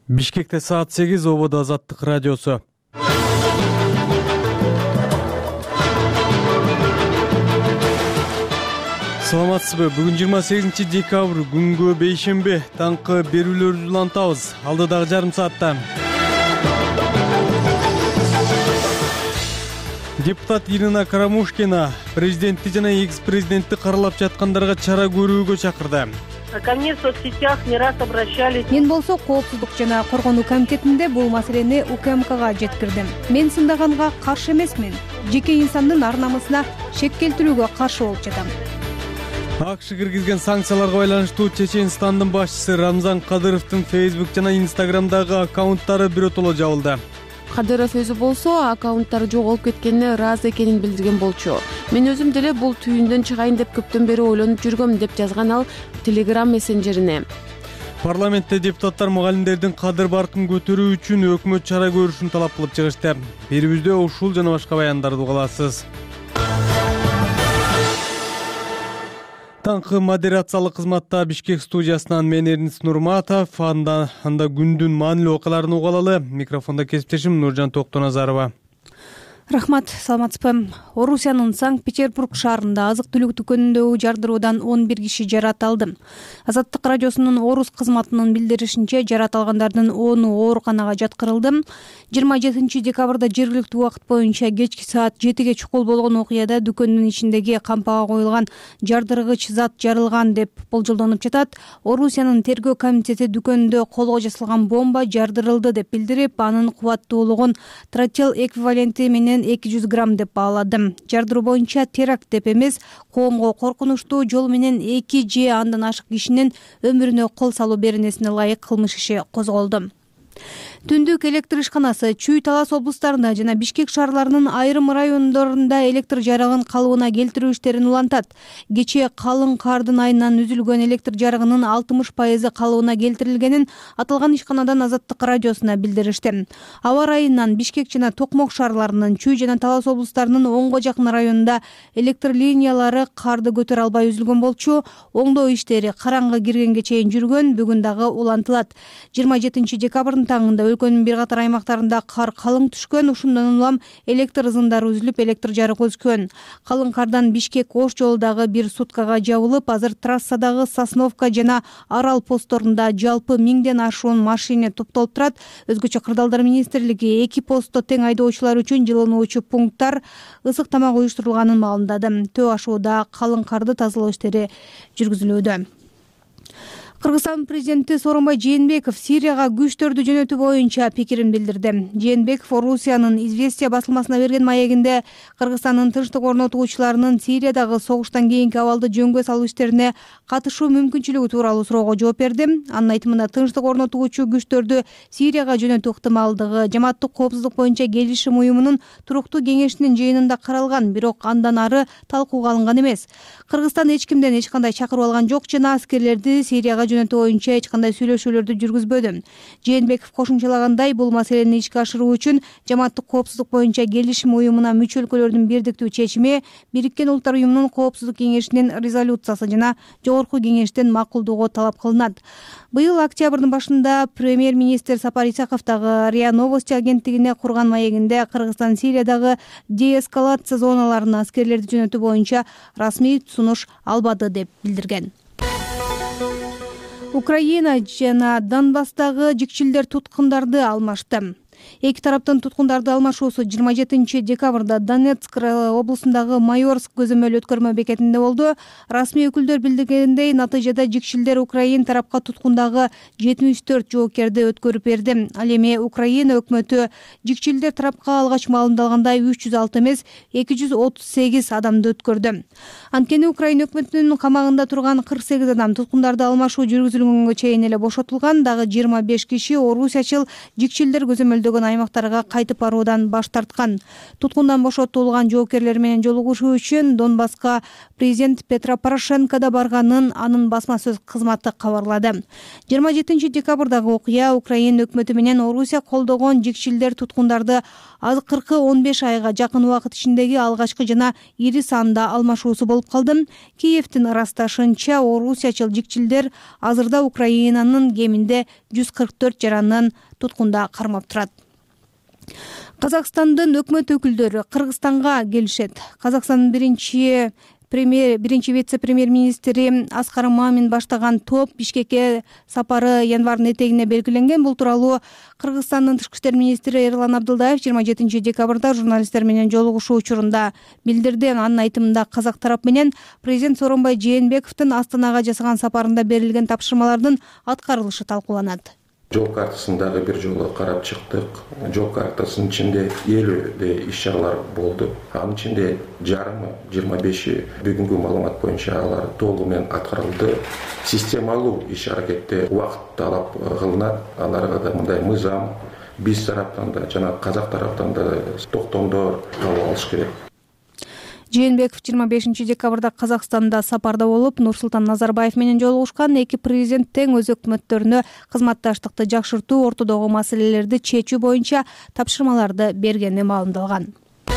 Бишкекте саат 8 ободо Азаттык радиосу. Саламатсызбы? Бүгүн 28 декабрь күнгө бейшемби таңкы берүүлөрүбүздү улантабыз. Алдыдагы жарым саатта депутат Ирина Карамушкина президентти жана экс-президентти каралап жаткандарга чара көрүүгө чакырды. Ко мне в соцсетях не раз обращались. Мен болсо коопсуздук жана коргонуу комитетинде бул маселени УКМКга жеткирдим. Мен сындаганга каршы эмесмин. Жеке инсандын ар намысына шек келтирүүгө каршы болуп жатам. АКШ киргизген санкцияларга байланыштуу Чеченстандын башчысы Рамзан Кадыровдун Facebook жана Instagramдагы аккаунттары биротоло жабылды. Кадыров өзү болсо аккаунттары жоголуп кеткенине ыраазы экенин билдирген болчу. Мен өзүм деле бул түйүндөн чыгайын деп көптөн бери ойлонуп жүргөм деп жазган ал Telegram мессенджерине. Парламентте депутаттар мугалимдердин кадыр баркын көтөрүү үчүн өкмөт чара көрүшүн талап кылып чыгышты. Берүүбүздө ушул жана башка баяндарды угаласыз. Таңкы модерациялык кызматта Бишкек студиясынан мен Эрнис Нурматов, анда күндүн маанилүү окуяларын угалалы. Микрофондо кесиптешим Нуржан Токтоназарова. Рахмат, саламатсызбы? Орусиянын Санкт-Петербург шаарында азык-түлүк дүкөнүндөгү жардыруудан 11 киши жараталды. Азаттык радиосунун Орус кызматынын билдиришинче, жараталгандардын 10-у ооруканага жаткырылды. 27 декабрда жергиликтүү убакыт боюнча кечки саат 7ге чукул болгон окуяда дүкөндүн ичиндеги кампага коюлган жардыргыч зат жарылган деп болжолдонуп жатат. Орусиянын тергөө комитети дүкөндө колго жасалган бомба жардырылды деп билдирип, анын кубаттуулугун тротил эквиваленти менен 200 грамм деп баалады. Жардыруу боюнча теракт деп эмес, коомго коркунучтуу жол менен 2 же андан ашык кишинин өмүрүнө кол салуу беренесине ылайык кылмыш иши козголду. Түндүк электр ишканасы Чүй, Талас облустарында жана Бишкек шаарларынын айрым райондорунда электр жарыгын калыбына келтирүү иштерин улантат. Кечээ калың кардын айынан үзүлгөн электр жарыгынын 60% калыбына келтирилгенин аталган ишканадан Азаттык радиосуна билдиришти. Аба ырайынан Бишкек жана Токмок шаарларынын Чүй жана Талас облустарынын 10го жакын районунда электр линиялары карды көтөрө албай үзүлгөн болчу. Оңдоо иштери караңгы киргенге чейин жүргөн, бүгүн дагы улантылат. 27 декабрдын таңында өлкөнүн бир катар аймактарында кар калың түшкөн, ушундан улам электр ызындары үзүлүп, электр жарыгы өскөн. Калың кардан Бишкек Ош жолдагы бир суткага жабылып, азыр трассадагы Сосновка жана Арал постторунда жалпы 1000ден ашуун машина топтолуп турат. Өзгөчө Кырдаалдар министрлиги 2 постто тең айдоочулар үчүн жылынуучу пункттар, ысык тамак уюштурулганын маалымдады. Төө ашууда калың карды тазалоо иштери жүргүзүлүүдө. Кыргызстан президенти Сооронбай Жээнбеков Сирияга күчтөрдү жөнөтүү боюнча пикирин билдирди. Жээнбеков Орусиянын Известия басылмасына берген маегинде Кыргызстандын тынчтык орнотуучуларынын Сириядагы согуштан кийинки абалды жөнгө салуу иштерине катышуу мүмкүнчүлүгү тууралуу суроого жооп берди. Анын айтымында тынчтык орнотуучу күчтөрдү Сирияга жөнөтүү ыктымалдыгы Жамааттык коопсуздук боюнча келишим уюмунун туруктуу кеңешинин жыйынында каралган, бирок андан ары талкууга алынган эмес. Кыргызстан эч кимден эч кандай чакыруу алган жок жана аскерлерди Сирияга жөнөтүү боюнча эч кандай сүйлөшүүлөрдү жүргүзбөдү. Жээнбеков кошумчалагандай, бул маселени ишке ашыруу үчүн Жамааттык коопсуздук боюнча келишим уюмуна мүчө өлкөлөрдүн бирдиктүү чечими, Бириккен Улуттар уюмунун коопсуздук кеңешинин резолюциясы жана жогорку кеңештен макулдоого талап кылынат. Быйыл октябрдын башында премьер-министр Сапар Исаков дагы РИА Новости агенттигине курган маегинде Кыргызстан Сириядагы деэскалация зоналарына аскерлерди жөнөтүү боюнча расмий сунуш албады деп билдирген. Украина жана Донбасстагы жикчилдер туткундарды алмашты. Эки тараптын туткундарды алмашуусу 27 декабрда Донецк облусундагы Майорск көзөмөл өткөрмө бекетинде болду. Расмий өкүлдөр билдиргендей, натыйжада жикчилдер Украин тарапка туткундагы 74 жоокерди өткөрүп берди. Ал эми Украина өкмөтү жикчилдер тарапка алгач маалымдалгандай 306 эмес 238 адамды өткөрдү. Анткени Украина өкмөтүнүн камагында турган 48 адам туткундарды алмашуу жүргүзүлгөнгө чейин эле бошотулган. Дагы 25 киши орусиячыл жикчилдер көзөмөлдөгү көздөгөн аймактарга кайтып баруудан баш тарткан. Туткундан бошотулган жоокерлер менен жолугушуу үчүн Донбасска президент Петро Порошенко да барганын анын басма сөз кызматы кабарлады. 27 декабрдагы окуя Украина өкмөтү менен Орусия колдогон жикшилдер туткундарды азыркы 15 айга жакын убакыт ичиндеги алгачкы жана ири санда алмашуусу болуп калды. Киевдин ырасташынча орусиячыл жикчилдер азырда Украинанын кеминде 144 жаранын туткунда кармап турат. Казакстандын өкмөт өкүлдөрү Кыргызстанга келишет. Казакстандын биринчи вице-премьер-министри Аскар Мамин баштаган топ Бишкекке сапары январдын этегине белгиленген. Бул тууралуу Кыргызстандын тышкы иштер министри Эрлан Абдылдаев 27 декабрда журналисттер менен жолугушуу учурунда билдирди. Анын айтымында казак тарап менен президент Сооронбай Жээнбековдун Астанага жасаган сапарында берилген тапшырмалардын аткарылышы талкууланат. Жол картасын дагы бир жолу карап чыктык. Жол картасынын ичинде 50 иш-чаралар болду. Анын ичинде жарымы 25 бүгүнкү маалымат боюнча алар толугу менен аткарылды. Системалуу иш-аракетте убакыт талап кылынат. Аларга да мындай мыйзам биз тараптан да жана казак тараптан да токтомдор табып алыш керек. Жээнбеков 25 декабрда Казакстанда сапарда болуп, Нурсултан Назарбаев менен жолугушкан. Эки президент тең өз өкмөттөрүнө кызматташтыкты жакшыртуу, ортодогу маселелерди чечүү боюнча тапшырмаларды бергени маалымдалган.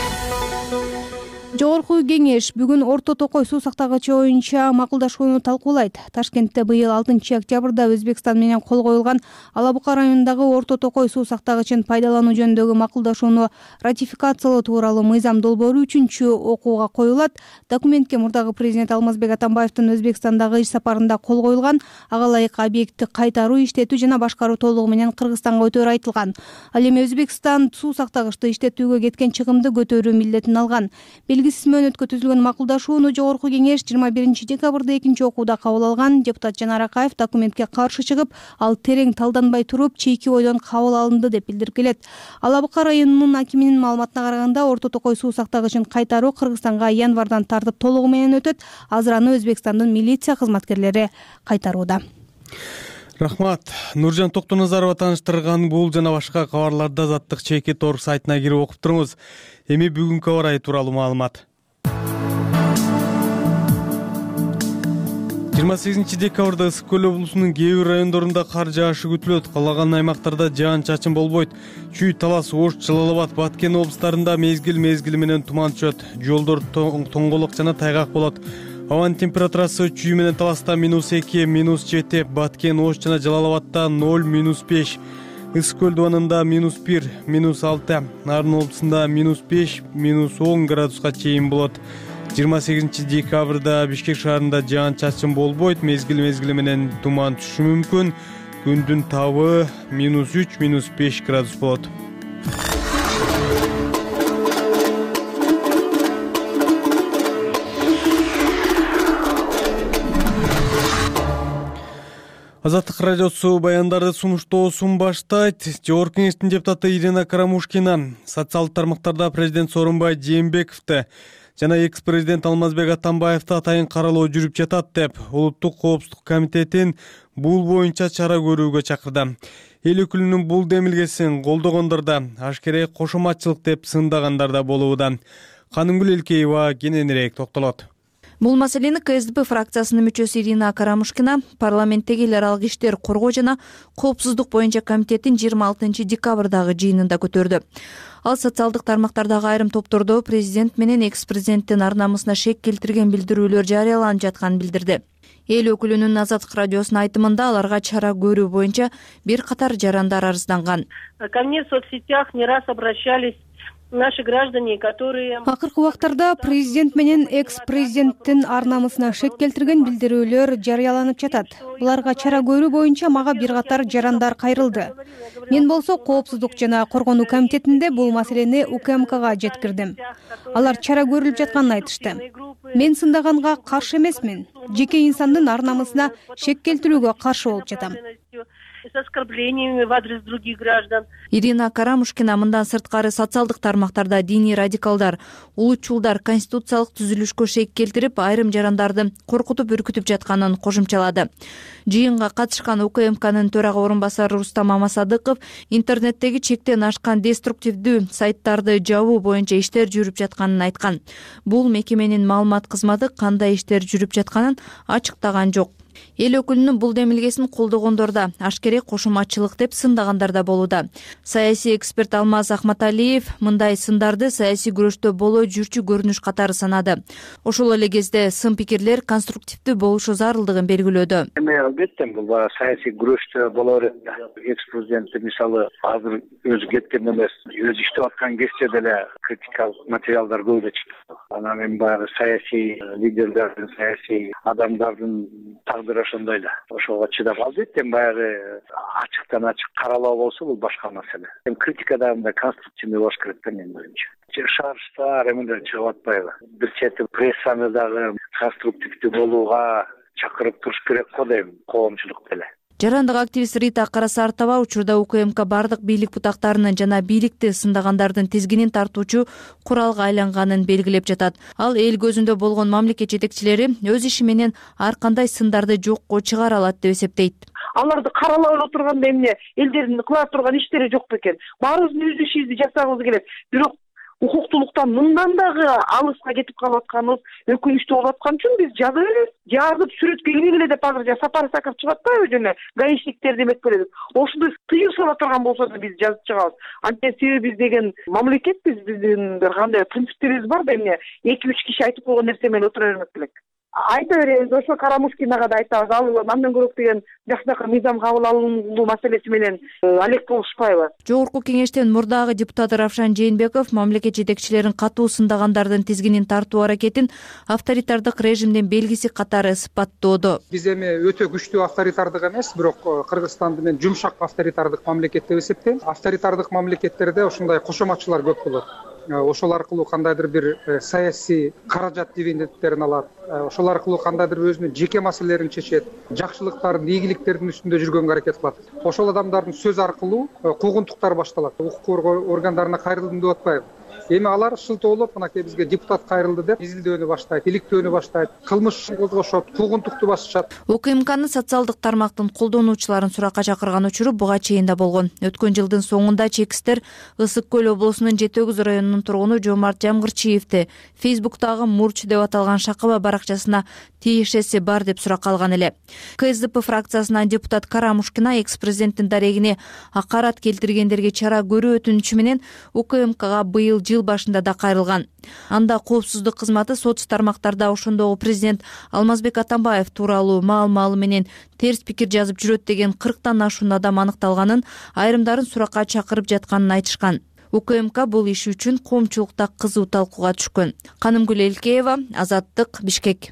Жогорку кеңеш бүгүн Орто Токой суу сактагычы боюнча макулдашууну талкуулайт. Ташкентте быйыл 6 октябрда Өзбекстан менен кол коюлган Алабука районундагы Орто Токой суу сактагычын пайдалануу жөнүндөгү макулдашууну ратификациялоо тууралуу мыйзам долбоору 3-окууга коюлат. Документке мурдагы президент Алмазбек Атамбаевдин Өзбекстандагы иш сапарында кол коюлган. Ага ылайык объектти кайтаруу, иштетүү жана башкаруу толугу менен Кыргызстанга өтөөрү айтылган. Ал эми Өзбекстан суу сактагычты иштетүүгө кеткен чыгымды көтөрүү милдетин алган. Белгисиз мөөнөткө түзүлгөн макулдашууну Жогорку кеңеш 21 декабрда 2-окууда кабыл алган. Депутат Жанар Акаев документке каршы чыгып, ал терең талданбай туруп, чийки ойдон кабыл алынды деп билдирип келет. Алабука районунун акиминин маалыматына караганда, Орто Токой суу сактагычын кайтаруу Кыргызстанга январдан тартып толугу менен өтөт. Азыр аны Өзбекстандын милиция кызматкерлери кайтарууда. Рахмат. Нуржан Токтоназарова тааныштырган бул жана башка кабарларды Азаттык чекит орг сайтына кирип окуп туруңуз. Эми бүгүнкү аба ырайы тууралуу маалымат. 28 декабрда Ысык көл облусунун кээ бир райондорунда кар жаашы күтүлөт. Калаган аймактарда жаан-чачын болбойт. Чүй, Талас, Ош, Жалал Абад, Баткен облустарында мезгил менен туман түшөт. Жолдор тоңголук жана тайгак болот. Абанын температурасы Чүй менен Таласта -2, -7, Баткен, Ош жана Жалал Абадта 0, -5. Ысык көл дубанында -1, -6, Нарын облусунда -5, -10 градуска чейин болот. 28 декабрда Бишкек шаарында жаан-чачын болбойт, мезгил менен туман түшүшү мүмкүн. Күндүн табы -3, -5 градус болот. Азаттык радиосу баяндарды сунуштоосун баштайт. Жогорку кеңештин депутаты Ирина Карамушкина социалдык тармактарда президент Сооронбай Жээнбековду жана экс-президент Алмазбек Атамбаевди атайын каралоо жүрүп жатат деп Улуттук коопсуздук комитетин бул боюнча чара көрүүгө чакырды. Эл өкүлүнүн бул демилгесин колдогондор да, ашкере кошоматчылык деп сындагандар да болууда. Канымгүл Элкеева кененирээк токтолот. Бул маселени КСДП фракциясынын мүчөсү Ирина Карамушкина парламенттеги эл аралык иштер коргоо жана коопсуздук боюнча комитеттин 26 декабрдагы жыйынында көтөрдү. Ал социалдык тармактардагы айрым топтордо президент менен экс-президенттин ар намысына шек келтирген билдирүүлөр жарыяланып жатканын билдирди. Эл өкүлүнүн Азаттык радиосунун айтымында аларга чара көрүү боюнча бир катар жарандар арызданган. Ко мне в соцсетях не раз обращались наши граждане, которые... Акыркы убактарда президент менен экс-президенттин ар намысына шек келтирген билдирүүлөр жарыяланып жатат. Буларга чара көрүү боюнча мага бир катар жарандар кайрылды. Мен болсо коопсуздук жана коргонуу комитетинде бул маселени УКМКга жеткирдим. Алар чара көрүлүп жатканын айтышты. Мен сындаганга каршы эмесмин. Жеке инсандын ар намысына шек келтирүүгө каршы болуп жатам. оскорблениями в адрес других граждан. Ирина Карамушкина мындан сырткары социалдык тармактарда диний радикалдар, улутчулдар конституциялык түзүлүшкө шек келтирип, айрым жарандарды коркутуп үркүтүп жатканын кошумчалады. Жыйынга катышкан УКМКнын төрага орун басары Рустам Амасадыков интернеттеги чектен ашкан деструктивдүү сайттарды жабуу боюнча иштер жүрүп жатканын айткан. Бул мекеменин маалымат кызматы кандай иштер жүрүп жатканын ачыктаган жок. Эл өкүлүнүн бул демилгесин колдогондордо ашкере кошумачылык деп сындагандар да болууда. Саясий эксперт Алмаз Ахматалиев мындай сындарды саясий күрөштө боло жүрчү көрүнүш катары санады. Ошол эле кезде сын пикирлер конструктивдүү болушу зарылдыгын белгилөөдө. Албетте бул саясий күрөштө боло берет. Экс-президент мисалы азыр өзү кеткен эмес, өзү иштеп аткан кезде деле критикалык материалдар көп эле чыкты. Анан эми баягы саясий лидерлердин, саясий адамдардын тагдыры ошондой да. Ошого чыдап албетте баягы ачыктан ачык каралоо болсо бул башка маселе. Критика дагы конструктивный болуш керек да менин оюмча. Шаарыштар эмелер чыгып атпайбы? Бир чети прессаны дагы конструктивдүү болууга чакырып туруш керек го дейм, коомчулук деле. Жарандык активист Рита Карасартова учурда УКМК бардык бийлик бутактарынын жана бийликти сындагандардын тизгинин тартуучу куралга айланганын белгилеп жатат. Ал эл көзүндө болгон мамлекет жетекчилери өз иши менен ар кандай сындарды жокко чыгара алат деп эсептейт. Аларды каралап отурганда эмне элдердин кыла турган иштери жок бекен. Баарыбыздын өз ишибизди жасагыбыз келет. Бирок укуктуулуктан мындан дагы алыска кетип калып атканыбыз өкүнүчтүү болуп аткан үчүн биз жазып элебиз. Жазып сүрөткө илгиле деп азыр Сапар Исаков чыгып атпайбы жана гаишниктерди эметпеледик. Ошондой тыюу сала турган болсо да биз жазып чыгабыз. Анткени себеби биз деген мамлекетпиз, биздин бир кандай принциптерибиз бар да эмне 2-3 киши айтып койгон нерсе менен отура бермек белек. Айта беребиз, ошо Карамушкинага да айтабыз, ал андан көрөк деген жакшынакы мыйзам кабыл алынуу маселеси менен алек болушпайбы. Жогорку кеңештен мурдагы депутат Равшан Жээнбеков мамлекет жетекчилерин катуу сындагандардын тизгинин тартуу аракетин авторитардык режимдин белгиси катары сыпаттоодо. Биз эми өтө күчтүү авторитардык эмес, бирок Кыргызстанды мен жумшак авторитардык мамлекет деп эсептейм. Авторитардык мамлекеттерде ошондой кошоматчылар көп болот. Ошол аркылуу кандайдыр бир саясий каражат дивидендтерин алат. Ошол аркылуу кандайдыр өзүнүн жеке маселелерин чечет, жакшылыктардын, ийгиликтердин үстүндө жүргөнгө аракет кылат. Ошол адамдардын сөз аркылуу куугунтуктар башталат. Укук коргоо органдарына кайрылдым деп атпайбы? Эми алар шылтоолоп, мынакей бизге депутат кайрылды деп изилдөөнү баштайт, иликтөөнү баштайт, кылмыш козгошот, куугунтукту басышат. УКМКнын социалдык тармактын колдонуучуларын суракка чакырган учуру буга чейин да болгон. Өткөн жылдын соңунда чекистер Ысык көл облусунун Жети-Өгүз районунун тургуну Жомарт Жамгырчиевди Фейсбуктагы Мурч деп аталган шакыба баракчасына тиешеси бар деп суракка алган эле. КСДП фракциясынан депутат Карамушкина экс-президенттин дарегине акарат келтиргендерге чара көрүү өтүнүчү менен УКМКга быйыл жыл башында да кайрылган. Анда коопсуздук кызматы соц тармактарда ошондогу президент Алмазбек Атамбаев тууралуу маал-маалы менен терс пикир жазып жүрөт деген 40тан ашуун адам аныкталганын, айрымдарын суракка чакырып жатканын айтышкан. УКМК бул иш үчүн коомчулукта кызуу талкууга түшкөн. Канымгүл Элкеева, Азаттык, Бишкек.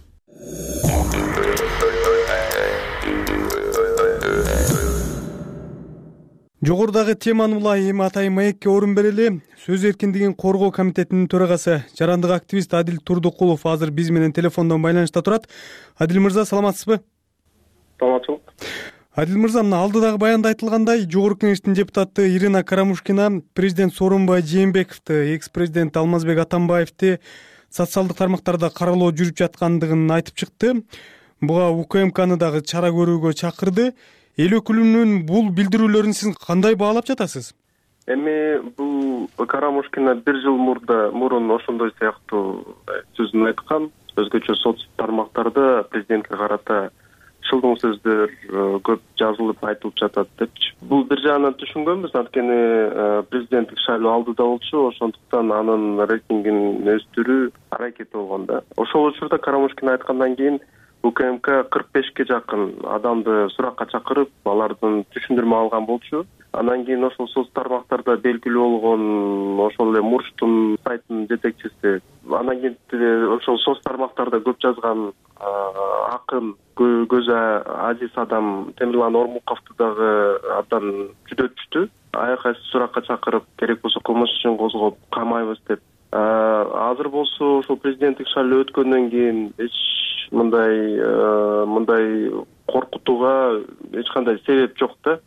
Жогорудагы теманы улай эми атайын маекке орун берели. Сөз эркиндигин коргоо комитетинин төрагасы жарандык активист Адил Турдукулов азыр биз менен телефондон байланышта турат. Адил мырза, саламатсызбы? Саламатсызбы. Адил мырза, мына алдыдагы баянда айтылгандай, Жогорку кеңештин депутаты Ирина Карамушкина президент Сооронбай Жээнбековду, экс-президент Алмазбек Атамбаевди социалдык тармактарда каралоо жүрүп жаткандыгын айтып чыкты. Буга УКМКны дагы чара көрүүгө чакырды. Эл өкүлүнүн бул билдирүүлөрүн сиз кандай баалап жатасыз? Эми бул Карамушкина бир жыл мурун ошондой сыяктуу сөзүн айткан. Өзгөчө соц тармактарда президентке карата шылдың сөздөр көп жазылып айтылып жатат депчи. Бул бир жагынан түшүнгөнбүз, анткени президенттик шайлоо алдыда болчу, ошондуктан анын рейтингин өстүрүү аракети болгон да. Ошол учурда Карамушкина айткандан кийин УКМК 45ке жакын адамды суракка чакырып, алардын түшүндүрмө алган болчу. Анан кийин ошол соц тармактарда белгилүү болгон ошол эле Мурчтун сайтынын жетекчиси, анан кийин ошол соц тармактарда көп жазган акын, көзү азиз адам Темирлан Ормуковду дагы абдан жүдөтүштү. Айкайсы суракка чакырып, керек болсо кылмыш ишин козгоп камайбыз деп. Азыр болсо ошол президенттик шайлоо өткөндөн кийин эч мындай коркутууга эч кандай себеп жок да.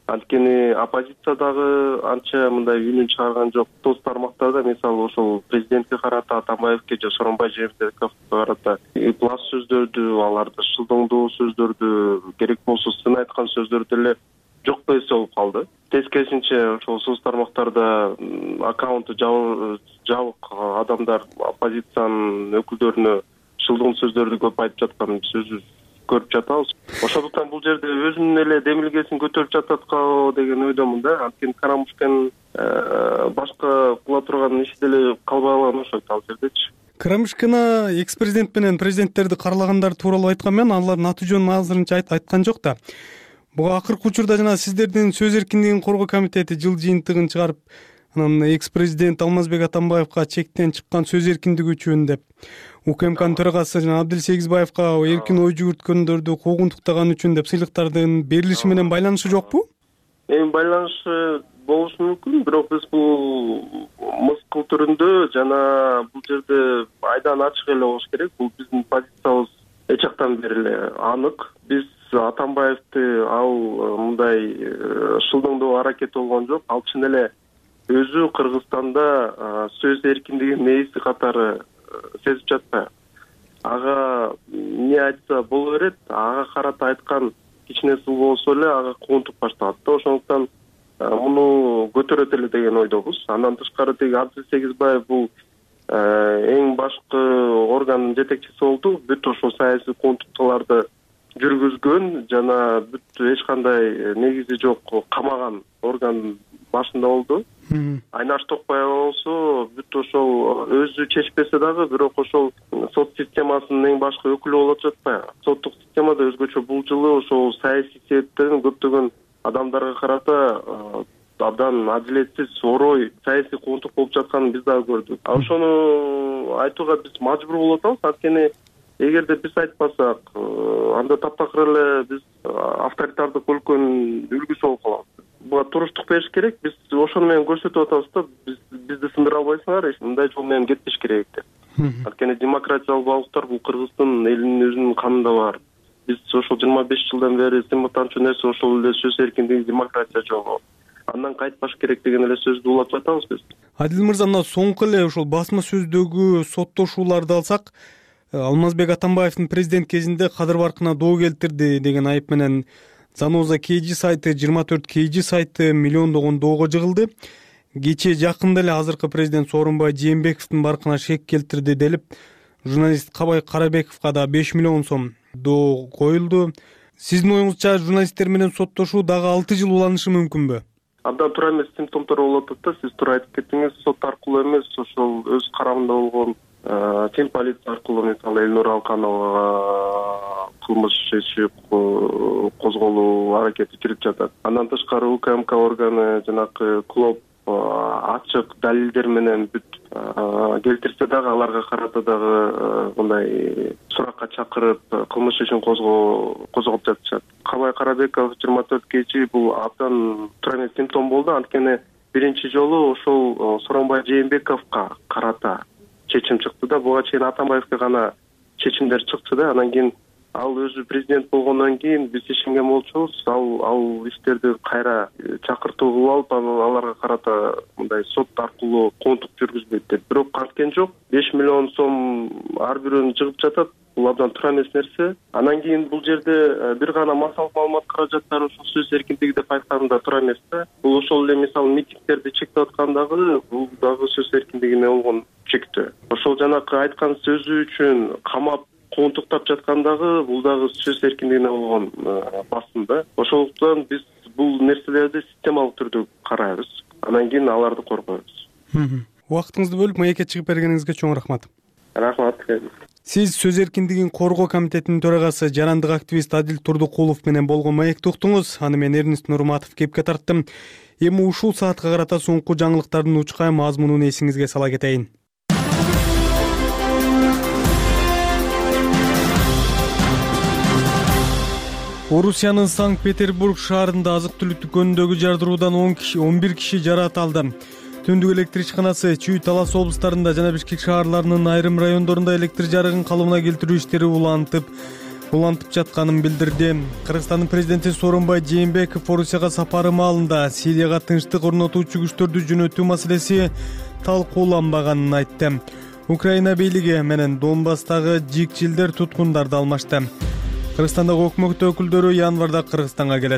анткени оппозиция дагы анча мындай үнүн чыгарган жок. Соц тармактарда мисалы ошол президентке карата, Атамбаевке же Сооронбай Жээнбековго карата ыплас сөздөрдү, аларды шылдыңдоо сөздөрдү, керек болсо сын айткан сөздөрдү деле жок эсе болуп калды. Тескерисинче ошол соц тармактарда аккаунту жабык адамдар оппозициянын өкүлдөрүнө шылдың сөздөрдү көп айтып жаткан сөзү көрүп жатабыз. Ошондуктан бул жерде өзүнүн эле демилгесин көтөрүп жатат го деген ойдомун да. Анткени Карамушкин башка кыла турган иши деле калбай калган окшойт ал жердечи. Карамушкина экс-президент менен президенттерди каралагандар тууралуу айтканмен алардын аты жөнүн азырынча айткан жок да. Буга акыркы учурда жана сиздердин сөз эркиндигин коргоо комитети жыл жыйынтыгын чыгарып, анан экс-президент Алмазбек Атамбаевга чектен чыккан сөз эркиндиги үчүн деп, УКМКнын төрагасы жана Абдилсегизбаевга эркин ой жүгүрткөндөрдү куугунтуктаган үчүн деп сыйлыктардын берилиши менен байланышы жокпу? Байланышы болушу мүмкүн, бирок биз бул мыскыл түрүндө жана бул жерде айдан ачык эле болуш керек. Бул биздин позициябыз эч жактан бери эле анык. Биз Атамбаевди ал мындай шылдыңдоо аракети болгон жок. Ал чын эле өзү Кыргызстанда сөз эркиндигинин нээси катары сезип жатпайбы? Ага эмне айтса боло берет, ага карата айткан кичинеси болсо эле ага куугунтуп башталат да. Ошондуктан муну көтөрөт эле деген ойдобуз. Андан тышкары теги Абдилсегизбаев бул эң башкы органдын жетекчиси болду. Бүт ошол саясий куугунтуктууларды жүргүзгөн жана бүт эч кандай негизи жок камаган органдын башында болду. Айнаш Токпаева болсо бүт ошол өзү чечпесе дагы, бирок ошол сот системасынын эң башкы өкүлү болуп жатпайбы? Соттук системада өзгөчө бул жылы ошол саясий себептерден көптөгөн адамдарга карата абдан адилетсиз, орой саясий куугунтук болуп жатканын биз дагы көрдүк. Ошону айтууга биз мажбур болуп атабыз, анткени эгерде биз айтпасак, анда таптакыр эле биз авторитардык өлкөнүн үлгүсү болуп калабыз. Буга туруштук бериш керек. Биз ошону менен көрсөтүп атабыз да, бизди сындыра албайсыңар, мындай жол менен кетиш керек деп. Анткени демократиялык багыттар бул Кыргыздын элинин өзүнүн канында бар. Биз ошол 25 жылдан бери сымыктанчу нерсе ошол эле сөз эркиндиги, демократия жолу. Андан кайтпаш керек деген эле сөздү улатып атабыз биз. Адил мырза, мына соңку эле ошол басма сөздөгү соттошууларды алсак, Алмазбек Атамбаевдин президент кезинде кадыр баркына доо келтирди деген айып менен Заноза KG сайты, 24 KG сайты миллиондогон доого жыгылды. Кечээ жакында эле азыркы президент Сооронбай Жээнбековдун баркына шек келтирди делип, журналист Кабай Карабековго да 5 миллион сом доо коюлду. Сиздин оюңузча журналисттер менен соттошуу дагы 6 жыл уланышы мүмкүнбү? Абдан туура эмес симптомдор болуп атат да. Сиз туура айтып кеттиңиз, сот аркылуу эмес, ошол өз карамында болгон тим полиция аркылуу, мисалы Элнур Алкановага кылмыш иши козголуу аракети жүрүп жатат. Андан тышкары УКМК органы жанакы клоп ачык далилдер менен бүт келтирсе дагы аларга карата дагы мындай суракка чакырып кылмыш ишин козгоп жатышат. Кабай Карабеков 24 KG бул абдан туура эмес симптом болду, анткени биринчи жолу ошол Сооронбай Жээнбековго карата чечим чыкты да. Буга чейин Атамбаевге гана чечимдер чыкты да. Анан кийин ал өзү президент болгондон кийин биз ишенген болчубуз. Ал иштерди кайра чакыртуу кылып алып, аларга карата мындай сот аркылуу куугунтук жүргүзбөйт деп. Бирок канткен жок. 5 миллион сом ар бирөөнү жыгып жатат. Бул абдан туура эмес нерсе. Анан кийин бул жерде бир гана массалык маалымат каражаттары ошол сөз эркиндиги деп айтканда туура эмес да. Бул ошол эле мисалы митингдерди чектеп аткандагы бул дагы сөз эркиндигине болгон чектөө. Ошол жанакы айткан сөзү үчүн камап куугунтуктап жаткандагы бул дагы сөз эркиндигине болгон басым да. Ошондуктан биз бул нерселерди системалык түрдө карайбыз. Анан кийин аларды коргойбуз. Убактыңызды бөлүп маекке чыгып бергениңизге чоң рахмат. Рахмат. Сиз сөз эркиндигин коргоо комитетинин төрагасы жарандык активист Адил Турдукулов менен болгон маекти уктуңуз. Аны мен Эрнест Нурматов кепке тарттым. Эми ушул саатка карата соңку жаңылыктардын учкай мазмунун эсиңизге сала кетейин. Орусиянын Санкт-Петербург шаарында азык-түлүк дүкөнүндөгү жардыруудан 11 киши жаракат алды. Түндүк электр ишканасы Чүй, Талас облустарында жана Бишкек шаарларынын айрым райондорунда электр жарыгын калыбына келтирүү иштери улантып, улантып жатканын билдирди. Кыргызстандын президенти Сооронбай Жээнбеков Орусияга сапары маалында Сирияга тынчтык орнотуучу күчтөрдү жөнөтүү маселеси талкууланбаганын айтты. Украина бийлиги менен Донбасстагы жикчилдер туткундарды алмашты. Кыргызстандагы өкмөт өкүлдөрү январда Кыргызстанга келет.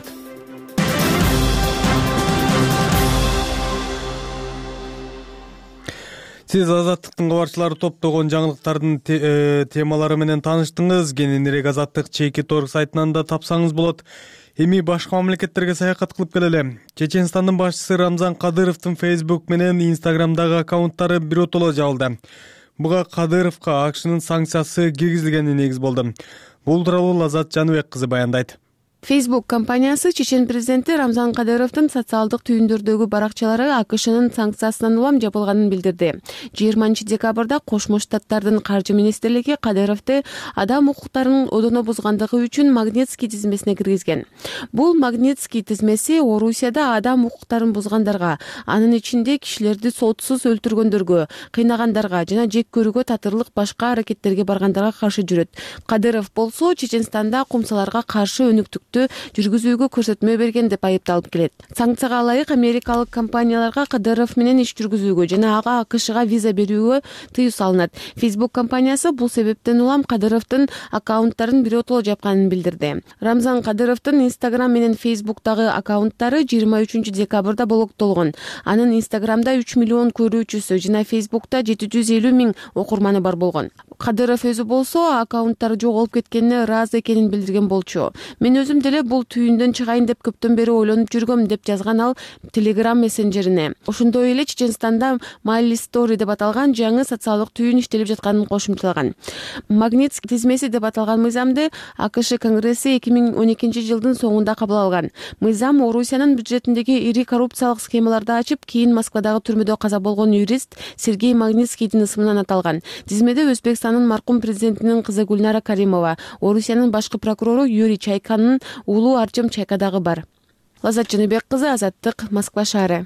Сиз Азаттыктын кабарчылары топтогон жаңылыктардын темалары менен тааныштыңыз. Кененирээк Азаттык Чеки.org сайтынан да тапсаңыз болот. Эми башка мамлекеттерге саякат кылып келели. Чеченстандын башчысы Рамзан Кадыровдун Facebook менен Instagram'дагы аккаунттары биротоло жабылды. Буга Кадыровго АКШнын санкциясы киргизилгени негиз болду. Бул тууралуу Лазат Жаныбек кызы баяндайт. Facebook компаниясы Чечен президенти Рамзан Кадыровдун социалдык түйүндөрдөгү баракчалары АКШнын санкциясынан улам жабылганын билдирди. 20 декабрда Кошмо Штаттардын каржы министрлиги Кадыровду адам укуктарын одоно бузгандыгы үчүн Магнитский тизмесине киргизген. Бул Магнитский тизмеси Орусияда адам укуктарын бузгандарга, анын ичинде кишилерди сотсуз өлтүргөндөргө, кыйнагандарга жана жек көрүүгө татырлык башка аракеттерге баргандарга каршы жүрөт. Кадыров болсо Чеченстанда кумсаларга каршы өнүктүктү жүргүзүүгө көрсөтмө берген деп айыпталып келет. Санкцияга ылайык америкалык компанияларга Кадыров менен иш жүргүзүүгө жана ага АКШга виза берүүгө тыюу салынат. Facebook компаниясы бул себептен улам Кадыровдун аккаунттарын биротоло жапканын билдирди. Рамзан Кадыровдун Instagram менен Facebook'тагы аккаунттары 23 декабрда блоктолгон. Анын Instagram'да 3 миллион көрүүчүсү жана Facebook'та 750 000 окурманы бар болгон. Кадыров өзү болсо аккаунттары жоголуп кеткенине ыраазы экенин билдирген болчу. Мен өзүм деле бул түйүндөн чыгайын деп көптөн бери ойлонуп жүргөм деп жазган ал Telegram мессенджерине. Ошондой эле Чеченстанда My Story деп аталган жаңы социалдык түйүн иштелип жатканын кошумчалаган. Магнитский тизмеси деп аталган мыйзамды АКШ Конгресси 2012 жылдын соңунда кабыл алган. Мыйзам Орусиянын бюджетиндеги ири коррупциялык схемаларды ачып, кийин Москвадагы түрмөдө каза болгон юрист Сергей Магнитскийдин ысымынан аталган. Тизмеде Өзбекстандын маркум президентинин кызы Гүлнара Каримова, Орусиянын башкы прокурору Юрий Чайканын уулу Арчем Чайка дагы бар. Лазат Жаныбек кызы, Азаттык, Москва шаары.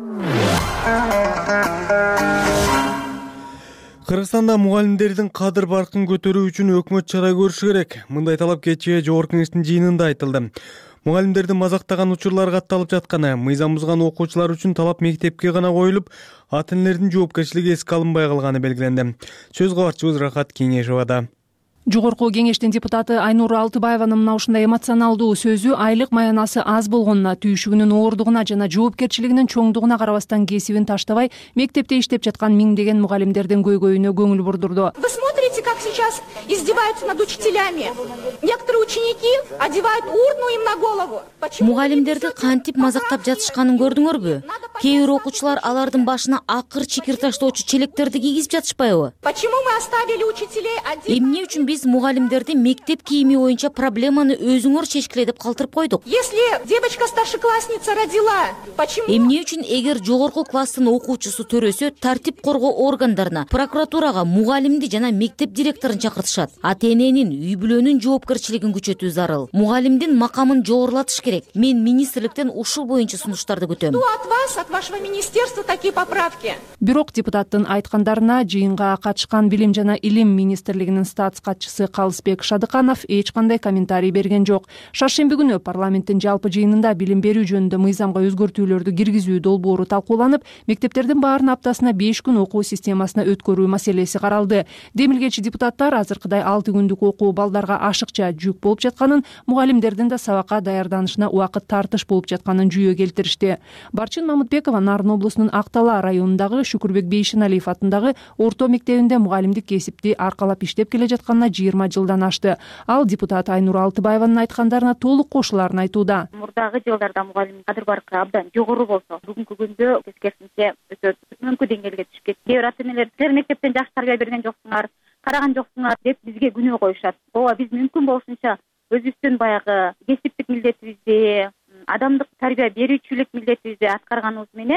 Кыргызстанда мугалимдердин кадыр баркын көтөрүү үчүн өкмөт чара көрүшү керек. Мындай талап кечээ Жогорку Кеңештин жыйынында айтылды. Мугалимдерди мазактаган учурлар катталып жатканы, мыйзам бузган окуучулар үчүн талап мектепке гана коюлуп, ата-энелердин жоопкерчилиги эске алынбай калганы белгиленди. Сөз кабарчыбыз Рахат Кеңешовада. Жогорку Кеңештин депутаты Айнур Алтыбаеванын мына ушундай эмоционалдуу сөзү айлык маянасы аз болгонуна, түйшүгүнүн оордугуна жана жоопкерчилигинин чоңдугуна карабастан кесибин таштабай мектепте иштеп жаткан миңдеген мугалимдердин көйгөйүнө көңүл бурдурду. Вы смотрите, как сейчас издеваются над учителями. Некоторые ученики одевают урну им на голову. Мугалимдерди кантип мазактап жатышканын көрдүңөрбү? Кээ бир окуучулар алардын башына акыр чикир таштоочу челектерди кийгизип жатышпайбы? Почему мы оставили учителей один? Эмне үчүн биз мугалимдерди мектеп кийими боюнча проблеманы өзүңөр чечкиле деп калтырып койдук? Если девочка старшеклассница родила, почему? Эмне үчүн эгер жогорку класстын окуучусу төрөсө, тартип коргоо органдарына, прокуратурага мугалимди жана мектеп директорун чакыртышат? Ата-эненин, үй бүлөнүн жоопкерчилигин күчөтүү зарыл. Мугалимдин макамын жогорулатыш керек. Мен министрликтен ушул боюнча сунуштарды күтөм. От вас, от вашего министерства такие поправки. Бирок депутаттын айткандарына жыйынга катышкан Билим жана Илим министрлигинин статс катчысы Калысбек Шадыканов эч кандай комментарий берген жок. Шаршемби күнү парламенттин жалпы жыйынында билим берүү жөнүндө мыйзамга өзгөртүүлөрдү киргизүү долбоору талкууланып, мектептердин баарын аптасына 5 күн окуу системасына өткөрүү маселеси каралды. Демилгечи депутаттар азыркыдай 6 күндүк окуу балдарга ашыкча жүк болуп жатканын, мугалимдердин да сабакка даярданышына убакыт тартыш болуп жатканын жүйө келтиришти. Барчын Мамытбекова Нарын облусунун Актала районундагы Шүкүрбек Бейшеналиев атындагы орто мектебинде мугалимдик кесипти аркалап иштеп келе жатканына 20 жылдан ашты. Ал депутат Айнур Алтыбаеванын айткандарына толук кошуларын айтууда. Мурдагы жылдарда мугалим кадыр баркы абдан жогору болсо, бүгүнкү күндө тескерисинче өтө төмөнкү деңгээлге түшүп кетти. Кээ бир ата-энелер силер мектептен жакшы тарбия берген жоксуңар, караган жоксуңар деп бизге күнөө коюшат. Ооба, биз мүмкүн болушунча өзүбүздүн баягы кесиптик милдетибизди, адамдык тарбия берүүчүлүк милдетибизди аткарганыбыз менен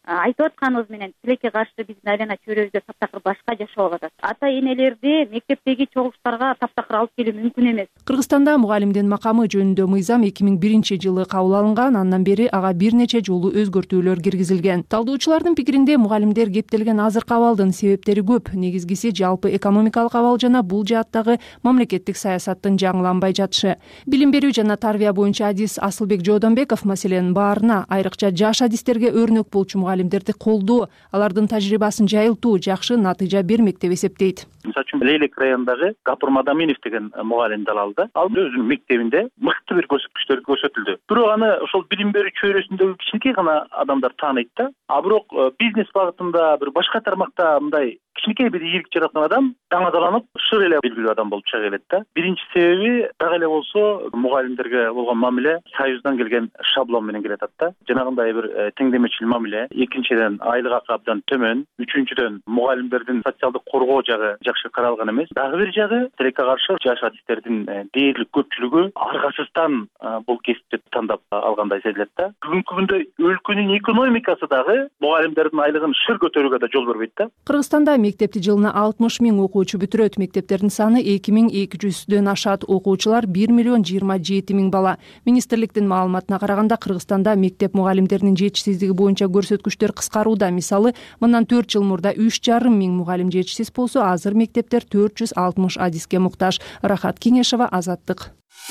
айтып атканыбыз менен тилекке каршы биздин айлана чөйрөбүздө таптакыр башка жашап атат. Ата энелерди мектептеги чогулуштарга таптакыр алып келүү мүмкүн эмес. Кыргызстанда мугалимдин макамы жөнүндө мыйзам 2001-жылы кабыл алынган, андан бери ага бир нече жолу өзгөртүүлөр киргизилген. Талдоочулардын пикиринде мугалимдер кептелген азыркы абалдын себептери көп. Негизгиси жалпы экономикалык абал жана бул жааттагы мамлекеттик саясаттын жаңыланбай жатышы. Билим берүү жана тарбия боюнча адис Асылбек Жоодонбеков маселенин баарына, айрыкча жаш адистерге өрнөк болчу мугалимдерди колдоо, алардын тажрыйбасын жайылтуу жакшы натыйжа бермек деп эсептейт. Мисалы үчүн Лейлек районундагы Гапур Мадаминов деген мугалимди алалы. Ал өзүнүн мектебинде мыкты бир көрсөткүчтөр көрсөтүлдү. Бирок аны ошол билим берүү чөйрөсүндөгү кичинекей гана адамдар тааныйт да. А бирок бизнес багытында, бир башка тармакта мындай кичинекей бир ийгилик жараткан адам таңадаланып, шыр эле белгилүү адам болуп чыга келет да. Биринчи себеби дагы эле болсо мугалимдерге болгон мамиле Союздан келген шаблон менен келе атат да. Жанагындай бир теңдемечил мамиле. Экинчиден айлык акы абдан төмөн. Үчүнчүдөн мугалимдердин социалдык коргоо жагы жакшы каралган эмес. Дагы бир жагы тилекке каршы жаш адистердин дээрлик көпчүлүгү аргасыздан бул кесипти тандап алгандай сезилет да. Бүгүнкү күндө өлкөнүн экономикасы дагы мугалимдердин айлыгын шыр көтөрүүгө да жол бербейт да. Кыргызстанда мектепти жылына 60 000 окуучу бүтүрөт. Мектептердин саны 2200дөн ашат. Окуучулар 1,27 миң бала. Министрликтин маалыматына караганда Кыргызстанда мектеп мугалимдеринин жетишсиздиги боюнча көрсөткүчтөр кыскарууда. Мисалы, мындан 4 жыл мурда 3,5 миң мугалим жетишсиз болсо, азыр мектептер 460 адиске муктаж. Рахат Кеңешова, Азаттык.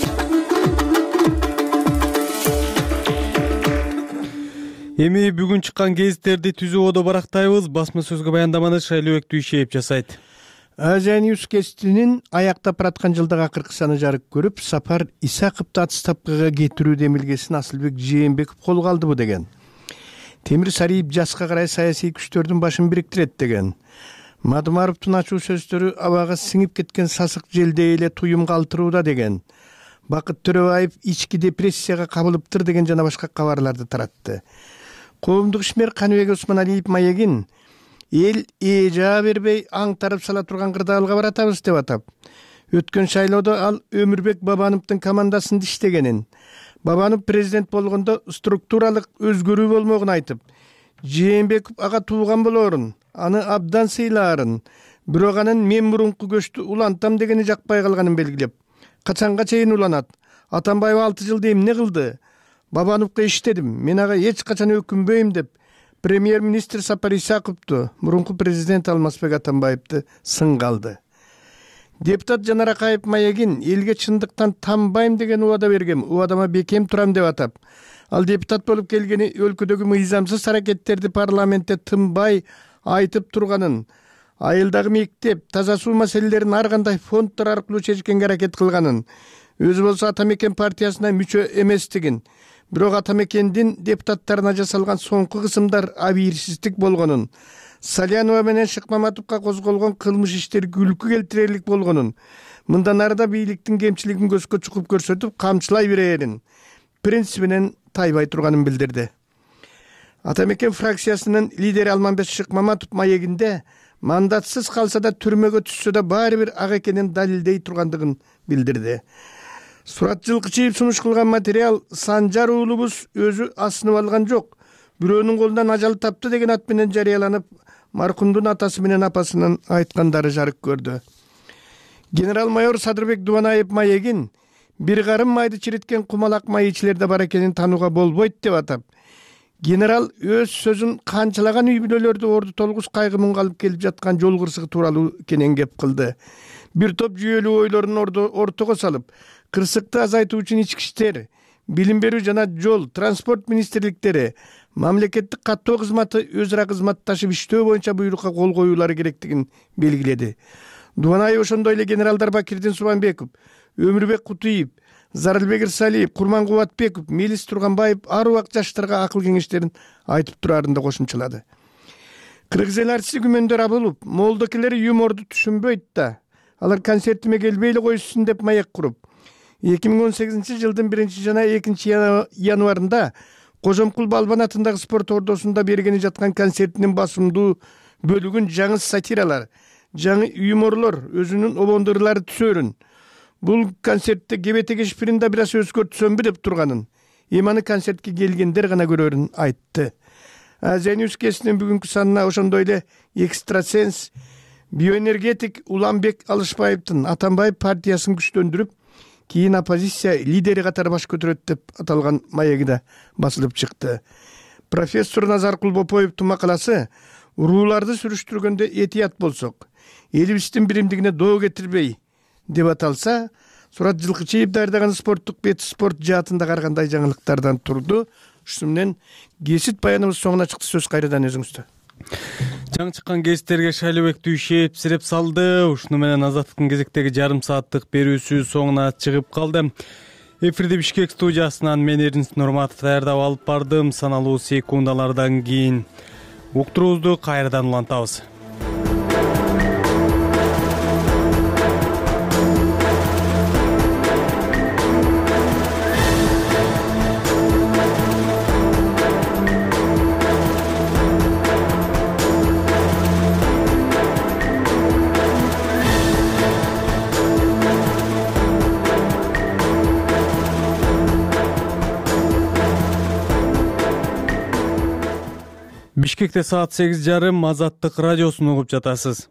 Эми бүгүн чыккан гезиттерди түзүүбөдө барактайбыз. Басма сөзгө баяндаманы Шайлообек Дүйшеев жасайт. Азия Ньюс кестинин аяктап бараткан жылдагы акыркы саны жарык көрүп, Сапар Исаковду отставкага кетирүү демилгесин Асылбек Жээнбеков колго алды бу деген. Темир Сариев жашка карай саясий күчтөрдүн башын бириктирет деген. Мадумаровдун ачуу сөздөрү абага сиңип кеткен сасык желдей эле туюм калтырууда деген. Бакыт Төрөбаев ички депрессияга кабылыптыр деген жана башка кабарларды таратты. Коомдук ишмер Каныбек Осмоналиев маегин эл жаа бербей аңтарып сала турган кырдаалга баратабыз деп атап, өткөн шайлоодо ал Өмүрбек Бабановдун командасында иштегенин, Бабанов президент болгондо структуралык өзгөрүү болмогун айтып, Жээнбеков ага тууган болорун, аны абдан сыйлаарын, бирок анын мен мурунку көчтү улантам дегени жакпай калганын белгилеп, качанга чейин уланат, Атамбаев 6 жылда эмне кылды, Бабановго иштедим, мен ага эч качан өкүнбөйм деп премьер-министр Сапар Исаковду, мурунку президент Алмазбек Атамбаевди сынга алды. Депутат Жанар Акаев маегин элге чындыктан танбайм деген убада бергем, убадама бекем турам деп атап, ал депутат болуп келгени өлкөдөгү мыйзамсыз аракеттерди парламентте тынбай айтып турганын, айылдагы мектеп, таза суу маселелерин ар кандай фонддор аркылуу чечкенге аракет кылганын, өзү болсо Атамекен партиясына мүчө эместигин, бирок Атамекендин депутаттарына жасалган соңку кысымдар абийирсиздик болгонун, Салянова менен Шыкмаматовго козголгон кылмыш иштери күлкү келтирерлик болгонун, мындан ары да бийликтин кемчилигин көзгө чукуп көрсөтүп камчылай берээрин принцибинен тайбай турганын билдирди. Атамекен фракциясынын лидери Алмамбет Шыкмаматов маегинде мандатсыз калса да түрмөгө түшсө да баары бир ак экенин далилдей тургандыгын билдирди. Сурат Жылкычиев сунуш кылган материал Санжар уулубуз өзү асынып алган жок, бирөөнүн колунан ажал тапты деген ат менен жарыяланып, маркумдун атасы менен апасынын айткандары жарык көрдү. Генерал-майор Садырбек Дубанаев маегин бир карым майды чириткен кумалак майычылерде бар экенин таанууга болбойт деп атап, генерал өз сөзүн канчалаган үй бүлөлөрдү орду толгус кайгы муңга алып келип жаткан жол кырсыгы тууралуу кенен кеп кылды. Бир топ жүйөлүү ойлорун ортого салып, кырсыкты азайтуу үчүн ички иштер, билим берүү жана жол, транспорт министрликтери, мамлекеттик каттоо кызматы өз ара кызматташып иштөө боюнча буйрукка кол коюулары керектигин белгиледи. Дубанаев ошондой эле генералдар Бакирдин Субанбеков, Өмүрбек Кутуев, Зарылбек Ирсалиев, Курман Кубатбеков, Мелис Турганбаев ар убак жаштарга акыл кеңештерин айтып турарын да кошумчалады. Кыргыз эл артисти Күмөндөр Абылов молдокелер юморду түшүнбөйт да, алар концертиме келбей эле койсун деп маек куруп, 2018 жылдын 1 жана 2 январында Кожомкул Балбан атындагы спорт ордосунда бергени жаткан концертинин басымдуу бөлүгүн жаңы сатиралар, жаңы юморлор, өзүнүн обондурлары түсөрүн. Бул концертте ГБТ шпирин да бир аз өзгөртсөмбү деп турганын, эми аны концертке келгендер гана көрөрүн айтты. Азия Ньюс кесинин бүгүнкү санына ошондой эле экстрасенс биоэнергетик Уланбек Алышбаевдин Атамбаев партиясын күчтөндүрүп, кийин оппозиция лидери катары баш көтөрөт деп аталган маеги да басылып чыкты. Профессор Назаркул Бопоевдун макаласы урууларды сүрүштүргөндө этият болсок, элибиздин биримдигине доо кетирбей деп аталса, Сурат Жылкычиев даярдаган спорттук бет спорт жаатындагы ар кандай жаңылыктардан турду. Ушуну менен кесип баяныбыз соңуна чыкты. Сөз кайрадан өзүңүздө. Жаңы чыккан кесиптерге Шайлыбек Дүйшев сиреп салды. Ушуну менен Азаттыктын кезектеги жарым сааттык берүүсү соңуна чыгып калды. Эфирди Бишкек студиясынан мен Эринс Нурматов даярдап алып бардым. Саналуу секундалардан кийин уктуруубузду кайрадан улантабыз. Бишкекте саат 8:30 Азаттык радиосун угуп жатасыз.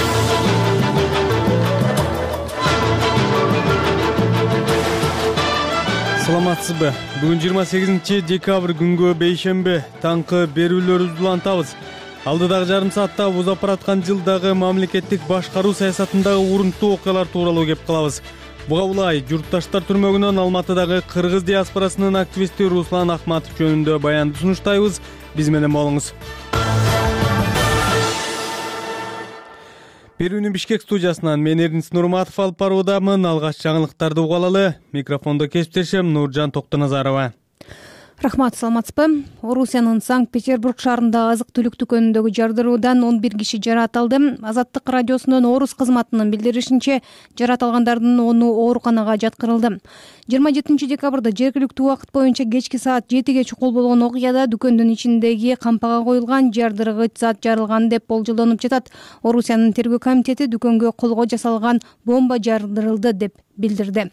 Саламатсызбы? Бүгүн 28 декабрь күнгө бейшемби таңкы берүүлөрүбүздү улантабыз. Алдыдагы жарым саатта узап бараткан жылдагы мамлекеттик башкаруу саясатындагы урунттуу окуялар тууралуу кеп калабыз. Буга улай журтташтар түрмөгүнөн Алматыдагы кыргыз диаспорасынын активисти Руслан Ахматов жөнүндө баянды сунуштайбыз. Биз менен болуңуз. Берүүнү Бишкек студиясынан мен Эринс Нурматов алып баруудамын. Алгач жаңылыктарды угалалы. Микрофондо кесиптешим Нуржан Токтоназарова. Рахмат, саламатсызбы? Орусиянын Санкт-Петербург шаарында азык-түлүк дүкөнүндөгү жардыруудан 11 киши жараталды. Азаттык радиосунун Орус кызматынын билдиришинче, жараталгандардын 10-у ооруканага жаткырылды. 27 декабрда жергиликтүү убакыт боюнча кечки саат 7ге чукул болгон окуяда дүкөндүн ичиндеги кампага коюлган жардыргыч зат жарылган деп болжолдонуп жатат. Орусиянын тергөө комитети дүкөнгө колго жасалган бомба жардырылды деп билдирди.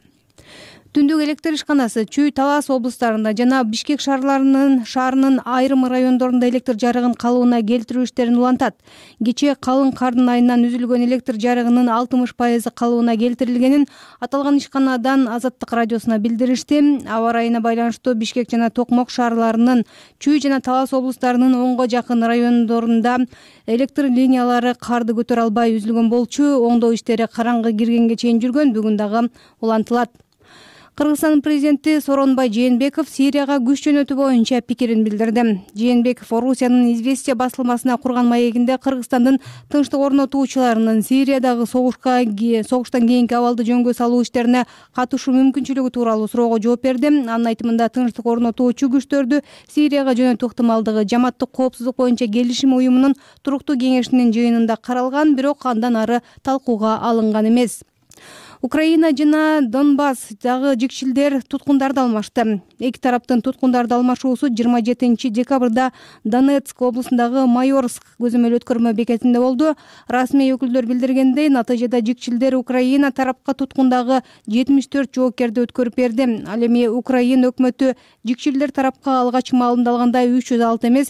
Түндүк электр ишканасы Чүй, Талас облустарында жана Бишкек шаарынын айрым райондорунда электр жарыгын калыбына келтирүү иштерин улантат. Кечээ калың кардын айынан үзүлгөн электр жарыгынын 60% калыбына келтирилгенин аталган ишканадан Азаттык радиосуна билдиришти. Аба ырайына байланыштуу Бишкек жана Токмок шаарларынын Чүй жана Талас облустарынын 10га жакын райондорунда электр линиялары карды көтөрө албай үзүлгөн болчу. Оңдоо иштери караңгы киргенге чейин жүргөн, бүгүн дагы улантылат. Кыргызстандын президенти Сооронбай Жээнбеков Сирияга күч жөнөтүү боюнча пикирин билдирди. Жээнбеков Орусиянын «Известия» басылмасына курган маегинде Кыргызстандын тынчтык орнотуучуларынын Сириядагы согуштан кийинки абалды жөнгө салуу иштерине катышуу мүмкүнчүлүгү тууралуу суроого жооп берди. Анын айтымында тынчтык орнотуучу күчтөрдү Сирияга жөнөтүү ыктымалдыгы Жаматтык коопсуздук боюнча келишим уюмунун туруктуу кеңешинин жыйынында каралган, бирок андан ары талкууга алынган эмес. Украина жана Донбасс дагы жикчилдер туткундарды алмашты. Эки тараптын туткундарды алмашуусу 27 декабрда Донецк облусундагы Майорск көзөмөл өткөрмө бекетинде болду. Расмий өкүлдөр билдиргендей, натыйжада жикчилдер Украина тарапка туткундагы 74 жоокерди өткөрүп берди. Ал эми Украина өкмөтү жикчилдер тарапка алгач маалымда алганда 306 эмес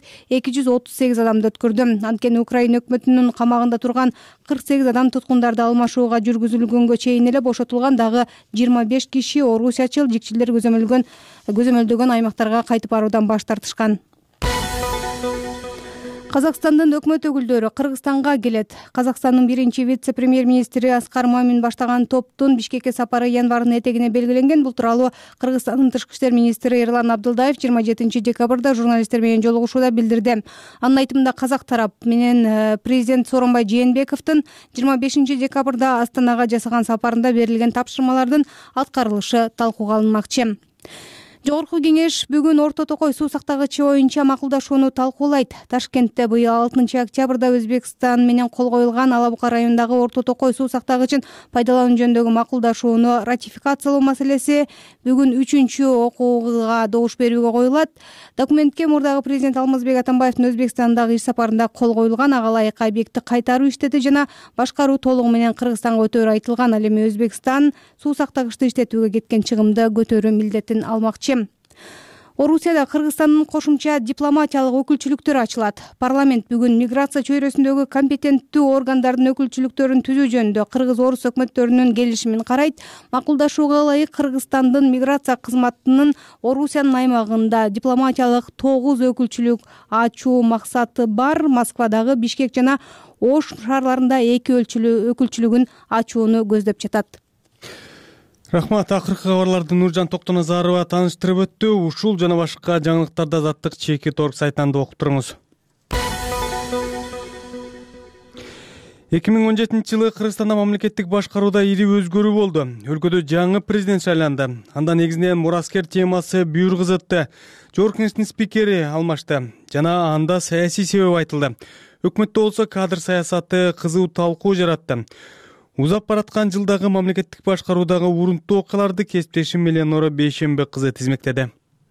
238 адамды өткөрдү. Анткени Украина өкмөтүнүн камагында турган 48 адам туткундарды алмашууга жүргүзүлгөнгө чейин эле бошотулган дагы 25 киши орусиячыл жикчилдер көзөмөлдөгөн аймактарга кайтып баруудан баш тартышкан. Казакстандын өкмөт өкүлдөрү Кыргызстанга келет. Казакстандын биринчи вице-премьер-министри Аскар Мамин баштаган топтун Бишкекке сапары январдын этегине белгиленген. Бул тууралуу Кыргызстандын тышкы иштер министри Эрлан Абдылдаев 27 декабрда журналисттер менен жолугушууда билдирди. Анын айтымында казак тарап менен президент Сооронбай Жээнбековдун 25 декабрда Астанага жасаган сапарында берилген тапшырмалардын аткарылышы талкууга алынмакчы. Жогорку кеңеш бүгүн Орто Токой суу сактагычы боюнча макулдашууну талкуулайт. Ташкентте быйыл 6 октябрда Өзбекстан менен кол коюлган Ала Бука районундагы Орто Токой суу сактагычын пайдалануу жөнүндөгү макулдашууну ратификациялоо маселеси бүгүн 3-чү окууга добуш берүүгө коюлат. Документке мурдагы президент Алмазбек Атамбаевдин Өзбекстандагы иш сапарында кол коюлган ага ылайык объектти кайтаруу иштети жана башкаруу толугу менен Кыргызстанга өтөөрү айтылган. Ал эми Өзбекстан суу сактагычты иштетүүгө кеткен чыгымды көтөрүү милдетин алмакчы. Орусияда Кыргызстандын кошумча дипломатиялык өкүлчүлүктөрү ачылат. Парламент бүгүн миграция чөйрөсүндөгү компетенттүү органдардын өкүлчүлүктөрүн түзүү жөнүндө кыргыз-орус өкмөттөрүнүн келишимин карайт. Макулдашууга ылайык Кыргызстандын миграция кызматынын Орусиянын аймагында дипломатиялык 9 өкүлчүлүк ачуу максаты бар. Москвадагы Бишкек жана Ош шаарларында 2 өкүлчүлүгүн ачууну көздөп жатат. Рахмат. Акыркы кабарларды Нуржан Токтоназарова тааныштырып өттү. Ушул жана башка жаңылыктарды Азаттык Чекит орг сайтында окуп туруңуз. 2017-жылы Кыргызстанда мамлекеттик башкарууда ири өзгөрүү болду. Өлкөдө жаңы президент шайланды. Анда негизинен мураскер темасы бүйүр кызытты. Жогорку Кеңештин спикери алмашты жана анда саясий себеп айтылды. Өкмөттө болсо кадр саясаты кызуу талкуу жаратты. Узап бараткан жылдагы мамлекеттик башкаруудагы урунттуу окуяларды кесиптешим менен Нора Бейшембек кызы тизмектеди.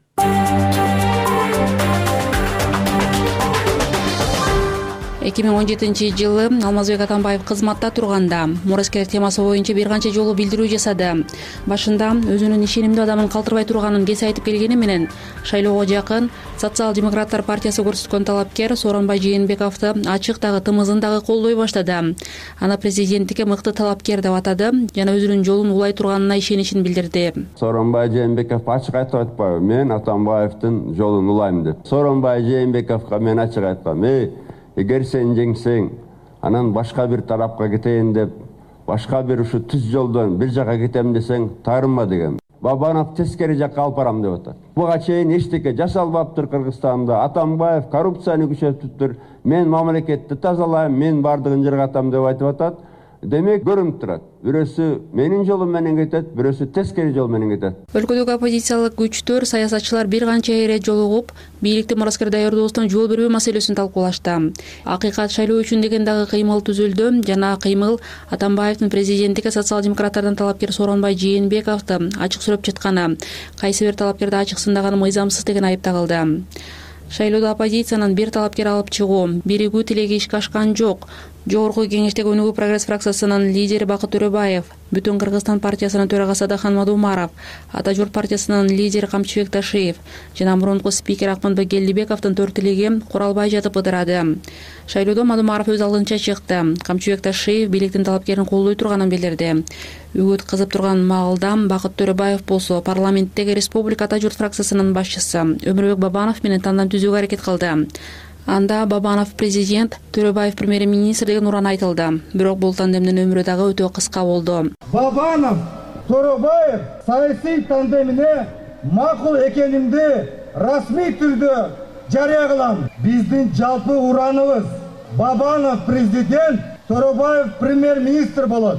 2017-жылы Алмазбек Атамбаев кызматта турганда мураскер темасы боюнча бир канча жолу билдирүү жасады. Башында өзүнүн ишенимдүү адамын калтырбай турганын кесе айтып келгени менен шайлоого жакын Социал-демократтар партиясы көрсөткөн талапкер Сооронбай Жээнбековду ачык дагы тымызын дагы колдой баштады. Аны президенттикке мыкты талапкер деп атады жана өзүнүн жолун улай турганына ишеничин билдирди. Сооронбай Жээнбеков ачык айтып атпайбы, мен Атамбаевдин жолун улайм деп. Сооронбай Жээнбековго мен ачык айткам, эгер сен жеңсең, анан башка бир тарапка кетейин деп, башка бир ушу түз жолдон бир жака кетем десең, таарынма деген. Бабанов тескери жакка алып барам деп атат. Буга чейин эчтеке жасалбаптыр Кыргызстанда. Атамбаев коррупцияны күчөтүптүр. Мен мамлекетти тазалайм, мен бардыгын жыргатам деп айтып атат. Демек көрүнүп турат. Бирөөсү менин жолум менен кетет, бирөөсү тескери жол менен кетет. Өлкөдөгү оппозициялык күчтөр, саясатчылар бир канча ирет жолугуп, бийликти мураскер даярдоосуна жол берүү маселесин талкуулашты. Акыйкат шайлоо үчүн деген дагы кыймыл түзүлдү жана кыймыл Атамбаевдин президенттикке социал-демократтардан талапкер Сооронбай Жээнбековду ачык сүрөп жатканы, кайсы бир талапкерди ачык сындаганы мыйзамсыз деген айып тагылды. Шайлоодо оппозициянын бир талапкер алып чыгуу, биригүү тилеги ишке ашкан жок. Жогорку Кеңештеги Өнүгүү прогресс фракциясынын лидери Бакыт Төрөбаев, Бүтүн Кыргызстан партиясынын төрагасы Адахан Мадумаров, Ата журт партиясынын лидери Камчыбек Ташиев жана мурунку спикер Акманбек Келдибековдун төрт тилеги куралбай жатып ыдырады. Шайлоодо Мадумаров өз алдынча чыкты. Камчыбек Ташиев бийликтин талапкерин колдой турганын билдирди. Үгүт кызып турган маалда Бакыт Төрөбаев болсо парламенттеги Республика Ата журт фракциясынын башчысы Өмүрбек Бабанов менен тандам түзүүгө аракет кылды. Анда Бабанов президент, Төрөбаев премьер-министр деген уран айтылды. Бирок бул тандемдин өмүрү дагы өтө кыска болду. Бабанов, Төрөбаев саясий тандемине макул экенимди расмий түрдө жарыя кылам. Биздин жалпы ураныбыз Бабанов президент, Төрөбаев премьер-министр болот.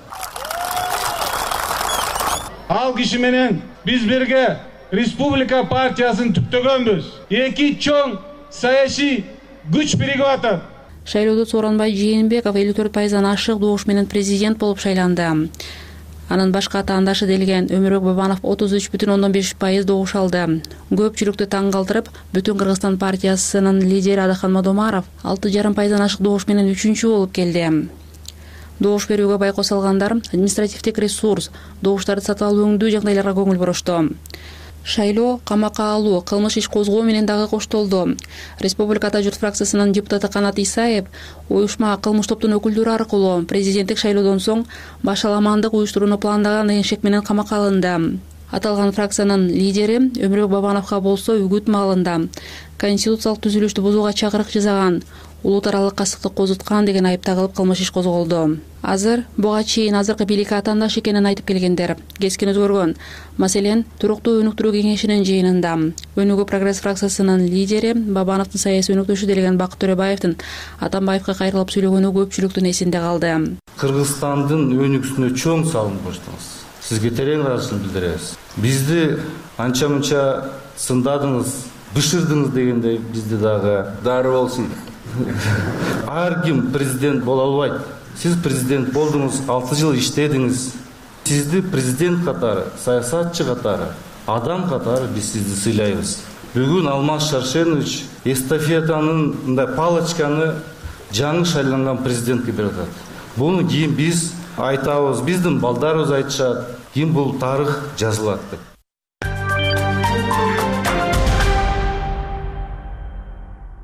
Ал киши менен биз бирге Республика партиясын түптөгөнбүз. Эки чоң саясий күч биригип атат. Шайлоодо Сооронбай Жээнбеков 54%-дан ашык добуш менен президент болуп шайланды. Анын башка атаандашы делген Өмүрбек Бабанов 33,5% добуш алды. Көпчүлүктү таң калтырып, Бүтүн Кыргызстан партиясынын лидери Адахан Мадумаров 6,5%-дан ашык добуш менен 3-чү болуп келди. Добуш берүүгө байкоо салгандар административдик ресурс, добуштарды сатып алып өңдүү жагдайларга көңүл бурушту. Шайлоо камакка алуу, кылмыш иш козгоо менен дагы коштолду. Республика Ата журт фракциясынын депутаты Канат Исаев уюшма кылмыш топтун өкүлдөрү аркылуу президенттик шайлоодон соң башаламандык уюштурууну пландаган деген шек менен камакка алынды. Аталган фракциянын лидери Өмүрбек Бабановго болсо үгүт маалында конституциялык түзүлүштү бузууга чакырык жасаган, улут аралык касыктык козуткан деген айып тагылып кылмыш иш козголду. Азыр буга чейин азыркы бийликке атаандаш экенин айтып келгендер кескин өзгөргөн. Маселен, туруктуу өнүктүрүү кеңешинин жыйынында Өнүгүү прогресс фракциясынын лидери Бабановдун саясий өнүктүрүүчү делген Бакыт Төрөбаевдин Атамбаевге кайрылып сүйлөгөнү көпчүлүктүн эсинде калды. Кыргызстандын өнүгүүсүнө чоң салым коштуңуз. Сизге терең ыраазычылык билдиребиз. Бизди анча-мынча сындадыңыз, бышырдыңыз дегендей бизди дагы дары болсун. Ар ким президент боло албайт. Сиз президент болдуңуз, 6 жыл иштедиңиз. Сизди президент катары, саясатчы катары, адам катары биз сизди сыйлайбыз. Бүгүн Алмаз Шаршенович эстафетанын мындай палочканы жаңы шайланган президентке берип атат. Буну кийин биз айтабыз, биздин балдарыбыз айтышат, кийин бул тарых жазылат деп.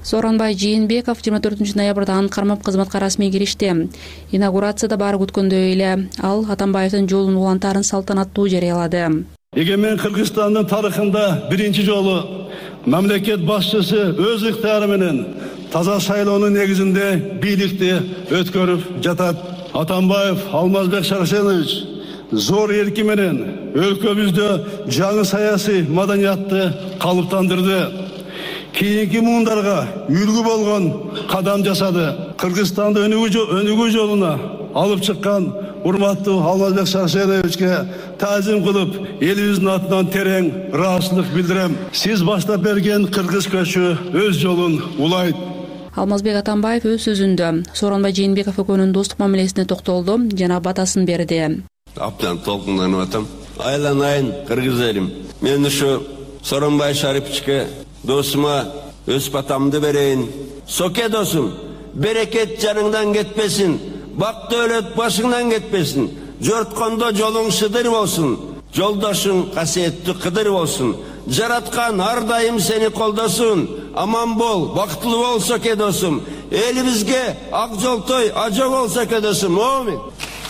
Сооронбай Жээнбеков 24 ноябрда анын кармап кызматка расмий киришти. Инаугурацияда баары күткөндөй эле ал Атамбаевдин жолун улантаарын салтанаттуу жарыялады. Эгемен Кыргызстандын тарыхында биринчи жолу мамлекет башчысы өз ыктыяры менен таза шайлоонун негизинде бийликти өткөрүп жатат. Атамбаев Алмазбек Шарсенович зор эрки менен өлкөбүздө жаңы саясий маданиятты калыптандырды. Кийинки муундарга үлгү болгон кадам жасады. Кыргызстанды өнүгүү жолуна алып чыккан урматтуу Алмазбек Шарсеновичке таазим кылып, элибиздин атынан терең ыраазычылык билдирем. Сиз баштап берген кыргыз көчү өз жолун улайт. Алмазбек Атамбаев өз сөзүндө Сооронбай Жээнбеков экөөнүн достук мамилесине токтолду жана батасын берди. Абдан толкунданып атам. Айланайын кыргыз элим. Мен ушу Сооронбай Шариповичке досума өз батамды берейин. Соке досум, берекет жаныңдан кетпесин, бак дөөлөт башыңдан кетпесин. Жорткондо жолуң шыдыр болсун, жолдошуң касиеттүү кыдыр болсун. Жараткан ар дайым сени колдосун. Аман бол, бактылуу бол Соке досум. Элибизге ак жолтой ажо бол Соке досум. Амин.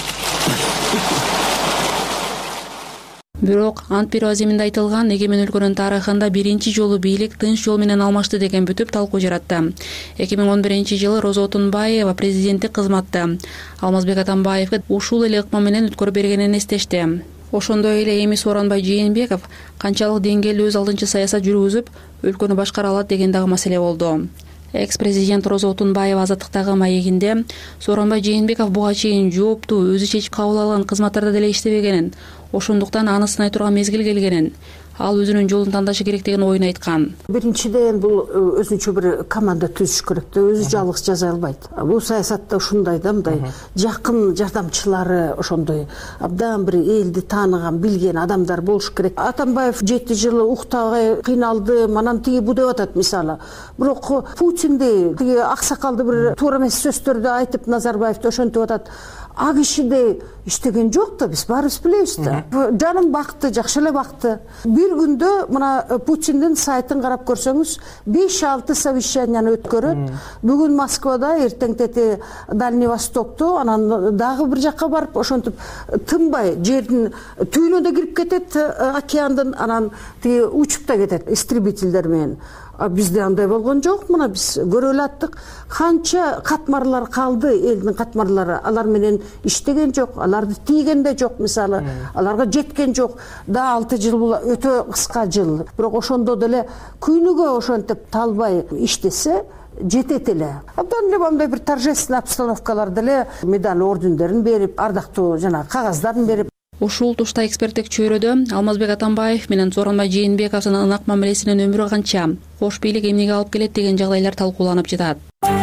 Бирок ант берүү аземинде айтылган эгемен өлкөнүн тарыхында биринчи жолу бийлик тынч жол менен алмашты деген бүтүп талкуу жаратты. 2011-жылы Роза Отунбаева президенттик кызматты Алмазбек Атамбаевге ушул эле ыкма менен өткөрүп бергенин эстешти. Ошондой эле эми Сооронбай Жээнбеков канчалык деңгээлде өз алдынча саясат жүргүзүп, өлкөнү башкара алат деген дагы маселе болду. Экс-президент Роза Отунбаева азаттыктагы маегинде Сооронбай Жээнбеков буга чейин жооптуу өзү чечип кабыл алган кызматтарда деле иштебегенин, ошондуктан аны сынай турган мезгил келгенин, ал өзүнүн жолун тандашы керек деген оюн айткан. Биринчиден бул өзүнчө бир команда түзүш керек да, өзү жалгыз жасай албайт. Бул саясатта ушундай да, мындай жакын жардамчылары, ошондой абдан бир элди тааныган, билген адамдар болуш керек. Атамбаев 7 жылы уктагай кыйналды, анан тиги бу деп атат мисалы. Бирок Путинди тиги аксакалды бир туура эмес сөздөрдү айтып Назарбаевди ошентип атат. А кишиде иштеген жок да, биз баарыбыз билебиз да. Жаным бакты, жакшы эле бакты. Бир күндө мына Путиндин сайтын карап көрсөңүз, 5-6 совещанияны өткөрөт. Бүгүн Москвада, эртең тети Дальний Востокто, анан дагы бир жакка барып, ошентип тынбай жердин түбүнө да кирип кетет, океандын, анан тиги учуп да кетет истребительдер менен. Бизде андай болгон жок, мына биз көрө алаттык. Канча катмарлар калды, элдин катмарлары, алар менен иштеген жок, аларды тийген да жок, мисалы, аларга жеткен жок. Да 6 жыл бул өтө кыска жыл. Бирок ошондо деле күнүгө ошентип талбай иштесе, жетет эле. Абдан эле мындай бир торжественный обстановкаларда эле медаль ордендерин берип, ардактуу жана кагаздарын берип. Ушул тушта эксперттик чөйрөдө Алмазбек Атамбаев менен Сооронбай Жээнбековдун ынак мамилесинин өмүрү канча, кош бийлик эмнеге алып келет деген жагдайлар талкууланып жатат.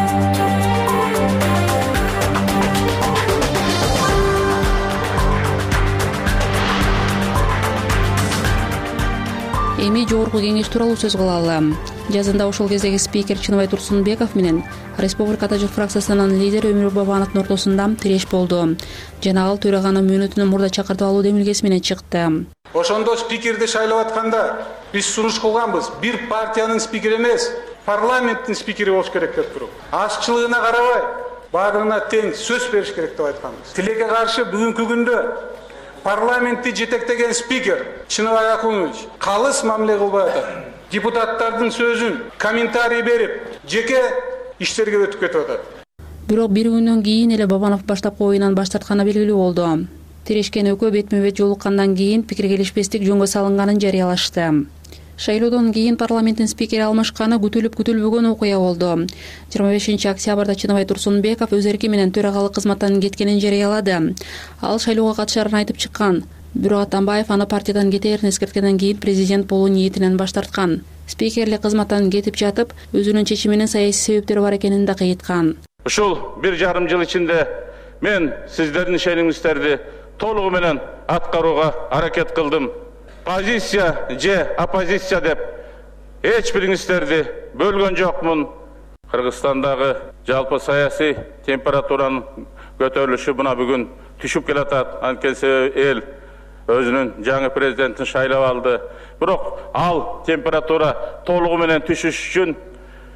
Эми жогорку кеңеш тууралуу сөз кылалы. Жазында ошол кездеги спикер Чыныбай Турсунбеков менен Республикада жок фракциясынын лидери Өмүрбек Бабановдун ортосунда тиреш болду. Жана ал төраганын мөөнөтүнөн мурда чакыртып алуу демилгеси менен чыкты. Ошондо спикерди шайлап атканда биз сунуш кылганбыз. Бир партиянын спикери эмес, парламенттин спикери болуш керек деп туруп. Ашчылыгына карабай, баарына тең сөз бериш керек деп айтканбыз. Тилекке каршы бүгүнкү күндө парламентти жетектеген спикер Чыныбай Акунович калыс мамиле кылбай атат. Депутаттардын сөзүн комментарий берип, жеке иштерге өтүп кетип атат. Бирок бир күндөн кийин эле Бабанов баштапкы оюнан баш тартканы белгилүү болду. Тирешкен экөө бетме-бет жолуккандан кийин пикир келишпестик жөнгө салынганын жарыялашты. Шайлоодон кийин парламенттин спикери алмашканы күтүлбөгөн окуя болду. 25 октябрда Чыныбай Турсунбеков өз эрки менен төрагалык кызматтан кеткенин жарыялады. Ал шайлоого катышарын айтып чыккан. Бирок Атамбаев аны партиядан кетээрин эскерткенден кийин президент болуу ниетинен баш тарткан. Спикерлик кызматтан кетип жатып, өзүнүн чечиминин саясий себептери бар экенин да кайыткан. Ушул 1,5 жыл ичинде мен сиздердин ишенимиңиздерди толугу менен аткарууга аракет кылдым. Позиция же оппозиция деп эч бириңиздерди бөлгөн жокмун. Кыргызстандагы жалпы саясий температуранын көтөрүлүшү мына бүгүн түшүп келатат. Анткени эл өзүнүн жаңы президентин шайлап алды. Бирок ал температура толугу менен түшүш үчүн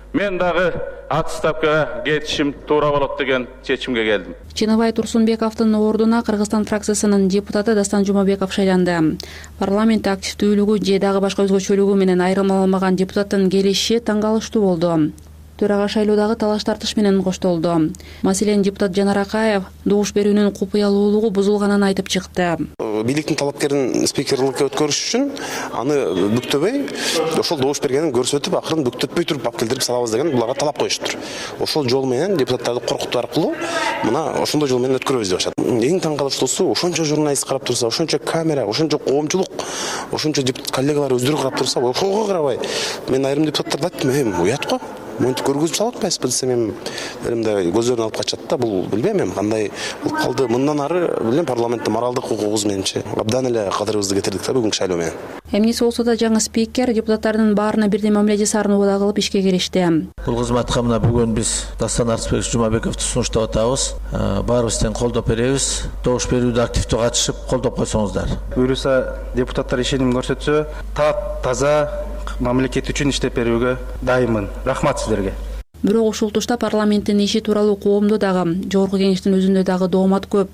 мен дагы отставкага кетишим туура болот деген чечимге келдим. Чыныбай Турсунбековдун ордуна Кыргызстан фракциясынын депутаты Дастан Жумабеков шайланды. Парламентте активдүүлүгү же дагы башка өзгөчөлүгү менен айырмаламаган депутаттын келиши таң калыштуу болду. Төрага шайлоодагы талаш тартыш менен коштолду. Маселен, депутат Жанар Акаев добуш берүүнүн купуялуулугу бузулганын айтып чыкты. Бийликтин талапкерин спикерликке өткөрүш үчүн аны бүктөбөй, ошол добуш бергенин көрсөтүп, акырын бүктөтпөй туруп алып келтирип салабыз деген буларга талап коюштур. Ошол жол менен депутаттарды коркутуу аркылуу мына ошондой жол менен өткөрөбүз деп атышат. Эң таң калыштуусу, ошончо журналист карап турса, ошончо камера, ошончо коомчулук, ошончо коллегалар өздөрү карап турса, ошого карабай, мен айрым депутаттарга айттым, уят го. Монтип көргөзүп салып атпайсызбы десем, элимде көздөрүн алып качат да, бул билбейм кандай болуп калды. Мындан ары билем парламентте моралдык укугубуз менимче абдан эле кадырыбызды кетирдик да бүгүнкү шайлоо менен. Эмнеси болсо да жаңы спикер депутаттардын баарына бирдей мамиле жасаарын убада кылып ишке киришти. Бул кызматка мына бүгүн биз Дастан Арсбекович Жумабековду сунуштап атабыз. Баарыбыз тең колдоп беребиз. Добуш берүүдө активдүү катышып, колдоп койсоңуздар. Буюрса депутаттар ишеним көрсөтсө, таза мамлекет үчүн иштеп берүүгө дайыммын. Рахмат сиздерге. Бирок ушул тушта парламенттин иши тууралуу коомдо дагы, жогорку кеңештин өзүндө дагы доомат көп.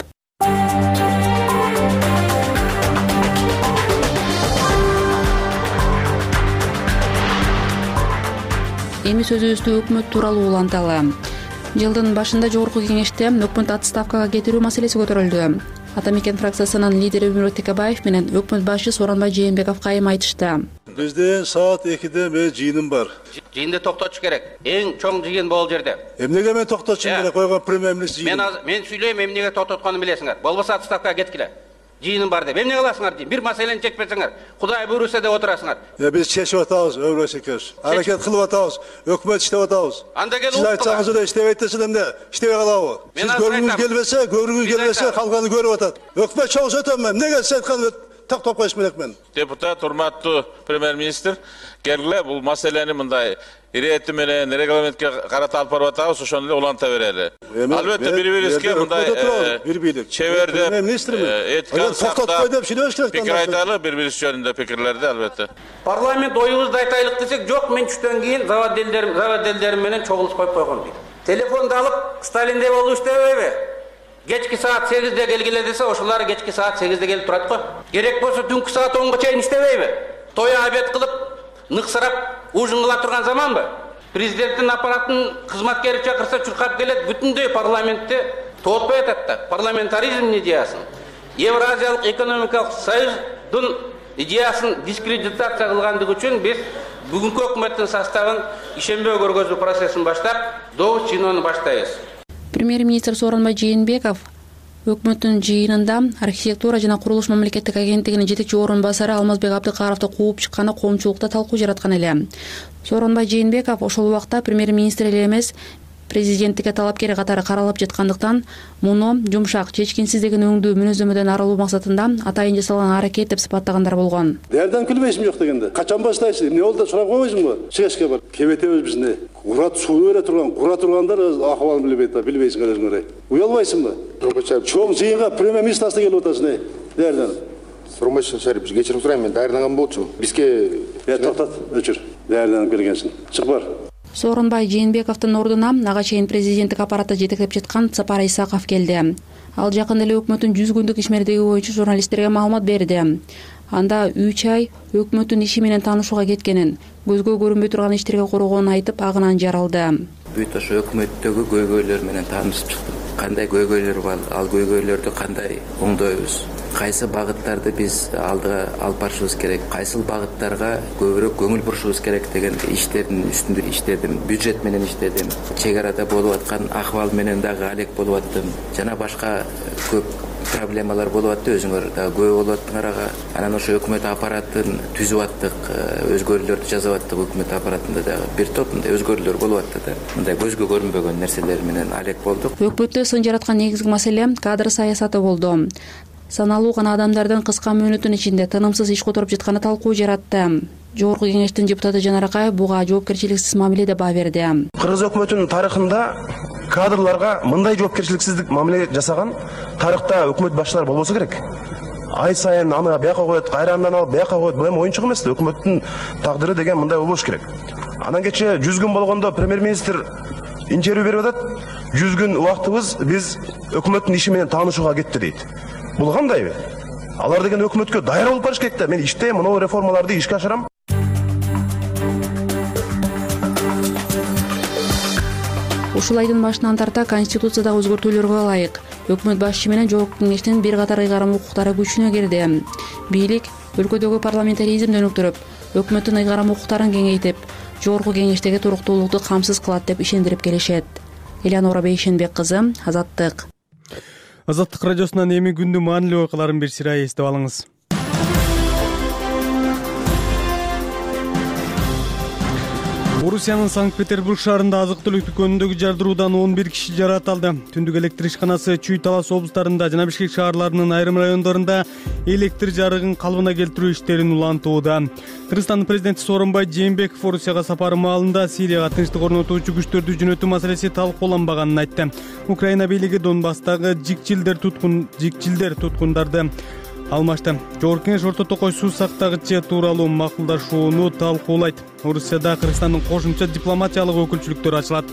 Эми сөзүбүздү өкмөт тууралуу уланталы. Жылдын башында жогорку кеңеште өкмөт отставкага кетирүү маселеси көтөрүлдү. Атамекен фракциясынын лидери Өмүрбек Текебаев менен өкмөт башы Сооронбай Жээнбеков кайым айтышты. Бизде саат 2-де мен жыйыным бар. Жыйынды токтотуш керек. Эң чоң жыйын бул жерде. Эмнеге мен токтотушум керек? Койгон премьер-министр жыйын. Мен сүйлөйм, эмнеге токтотканын билесиңер. Болбосо отставкага кеткиле. Жыйыным бар деп. Эмне кыласыңар дейм. Бир маселени чечпесеңер, Кудай буйруса деп отурасыңар. Биз чечип атабыз, Өмүрбек Шекерович. Аракет кылып атабыз, өкмөт иштеп атабыз. Анда келип сиз айтсаңыз эле иштебейт десем эмне? Иштебей калабы? Сиз көргүңүз келбесе, калганы көрүп атат. Өкмөт чоңсу өтөм мен. Эмнеге сиз айткан токтоп коюш керек мен? Депутат, урматтуу премьер-министр, келгиле бул маселени мындай ирети менен регламентке карата алып барып атабыз, ошону эле уланта берели. Албетте бири-бирибизге мындай чебердеп, этиканы сактап, пикир айталы, бири-бирибиз жөнүндө пикирлерди албетте. Парламент оюбузду айтайлык десек, жок, мен түштөн кийин заводделдерим менен чогулуш коюп койгон дейт. Телефонду алып, Сталиндей болуп иштебейби? Кечки саат 8-де келгиле десе, ошолар кечки саат 8-де келип турат го. Керек болсо түнкү саат 10-га чейин иштебейби? Той обед кылып, ныксырап, ужин кыла турган заманбы? Президенттин аппаратын кызматкери чакырса чуркап келет, бүтүндөй парламентте тоотпой атат да. Парламентаризм идеясын, Евразиялык экономикалык союздун идеясын дискредитация кылгандыгы үчүн биз бүгүнкү өкмөттүн составын ишенбөө көргөзүү процессин баштап, добуш жыйынууну баштайбыз. Премьер-министр Сооронбай Жээнбеков өкмөттүн жыйынында архитектура жана курулуш мамлекеттик агенттигинин жетекчи орун басары Алмазбек Абдыкаровду кууп чыкканы коомчулукта талкуу жараткан эле. Сооронбай Жээнбеков ошол убакта премьер-министр эле эмес, президенттикке талапкери катары каралып жаткандыктан, муну жумшак, чечкинсиз деген өңдүү мүнөздөмөдөн арылуу максатында атайын жасалган аракет деп сыпаттагандар болгон. Даярдан күлбөйсүң жок дегенде. Качан баштайсың? Эмне болду сурап койбойсуңбу? Чыгышка бар. Кебетебиз бизне. Курат суу бере турган, кура тургандар акыбалын билбейт, билбейсиңер өзүңөр. Уялбайсыңбы? Чоң жыйынга премьер-министр келип атасың, даярдан. Сурмайсың Шарипович, кечирим сурайм, мен даярданган болчумун. Бизге токтот, өчүр. Даярданып келгенсиң. Чык бар. Сооронбай Жээнбековдун ордуна ага чейин президенттик аппаратты жетектеп жаткан Сапар Исаков келди. Ал жакында эле өкмөттүн 100 күндүк ишмердиги боюнча журналисттерге маалымат берди. Анда 3 ай өкмөттүн иши менен таанышууга кеткенин, көзгө көрүнбөй турган иштерге коргоонун айтып, агынан жаралды. Бүт ошо өкмөттөгү көйгөйлөр менен таанышып чыктым. Кандай көйгөйлөр бар, ал көйгөйлөрдү кандай оңдойбуз? Кайсы багыттарды биз алдыга алып барышыбыз керек, кайсыл багыттарга көбүрөөк көңүл бурушубуз керек деген иштердин үстүндө иштедим. Бюджет менен иштедим. Чек арада болуп аткан акыбал менен дагы алек болуп аттым. Жана башка көп проблемалар болуп атты, өзүңөр дагы күбө болуп аттыңар ага. Анан ошо өкмөт аппаратын түзүп аттык, өзгөрүүлөрдү жасап аттык өкмөт аппаратында дагы. Бир топ мындай өзгөрүүлөр болуп атты да. Мындай көзгө көрүнбөгөн нерселер менен алек болдук. Өкмөттө сын жараткан негизги маселе кадр саясаты болду. Саналуу гана адамдардын кыска мөөнөттүн ичинде тынымсыз иш которуп жатканы талкуу жаратты. Жогорку кеңештин депутаты Жанар Акаев буга жоопкерчиликсиз мамиле деп баа берди. Кыргыз өкмөтүнүн тарыхында кадрларга мындай жоопкерчиликсиздик мамиле жасаган тарыхта өкмөт башчылары болбосо керек. Ай сайын аны бияка коет, кайра андан алып бияка коет. Бул эми оюнчук эмес да, өкмөттүн тагдыры деген мындай болбош керек. Анан кече 100 күн болгондо премьер-министр интервью берип атат. 100 күн убактыбыз биз өкмөттүн иши менен таанышууга кетти дейт. Бул кандайбы? Алар деген өкмөткө даяр болуп барыш керек да. Мен иштейм, мына реформаларды ишке ашырам. Ушул айдын башынан тарта Конституциядагы өзгөртүүлөргө ылайык өкмөт башчы менен жогорку кеңештин бир катар ыйгарым укуктары күчүнө кирди. Бийлик өлкөдөгү парламентаризмди өнүктүрүп, өкмөттүн ыйгарым укуктарын кеңейтип, жогорку кеңештеги туруктуулукту камсыз кылат деп ишендирип келишет. Элеонора Бейшенбек кызы, Азаттык. Азаттык радиосунан эми күндүн маанилүү окуяларын бир сыйра эстеп алыңыз. Орусиянын Санкт-Петербург шаарында азык-түлүк дүкөнүндөгү жардыруудан 11 киши жараталды. Түндүк электр ишканасы Чүй, Талас облустарында жана Бишкек шаарларынын айрым райондорунда электр жарыгын калыбына келтирүү иштерин улантууда. Кыргызстандын президенти Сооронбай Жээнбеков Орусияга сапары маалында Сирияга тынчтык орнотуучу күчтөрдү жөнөтүү маселеси талкууланбаганын айтты. Украина бийлиги Донбасстагы жикчилдер туткундарды алмашты. Жогорку кеңеш Орто Токой суу сактагычы тууралуу макулдашууну талкуулайт. Орусияда Кыргызстандын кошумча дипломатиялык өкүлчүлүктөрү ачылат.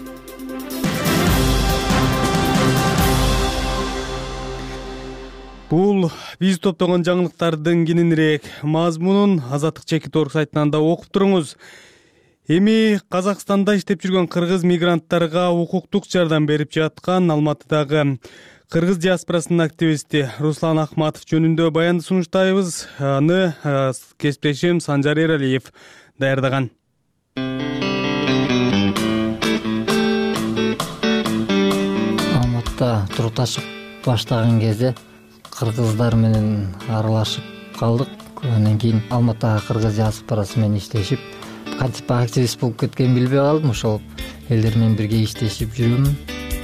Бул биз топтогон жаңылыктардын кененирээк мазмунун Азаттык чекит орг сайтынан да окуп туруңуз. Эми Казакстанда иштеп жүргөн кыргыз мигранттарга укуктук жардам берип жаткан Алматыдагы кыргыз диаспорасынын активисти Руслан Ахматов жөнүндө баянды сунуштайбыз. Аны кесиптешим Санжар Эралиев даярдаган. Алматыда турукташып баштаган кезде кыргыздар менен аралашып калдык. Андан кийин Алматыдагы кыргыз диаспорасы менен иштешип, кантип активист болуп кеткенин билбей калдым. Ошол элдер менен бирге иштешип жүрөмүн.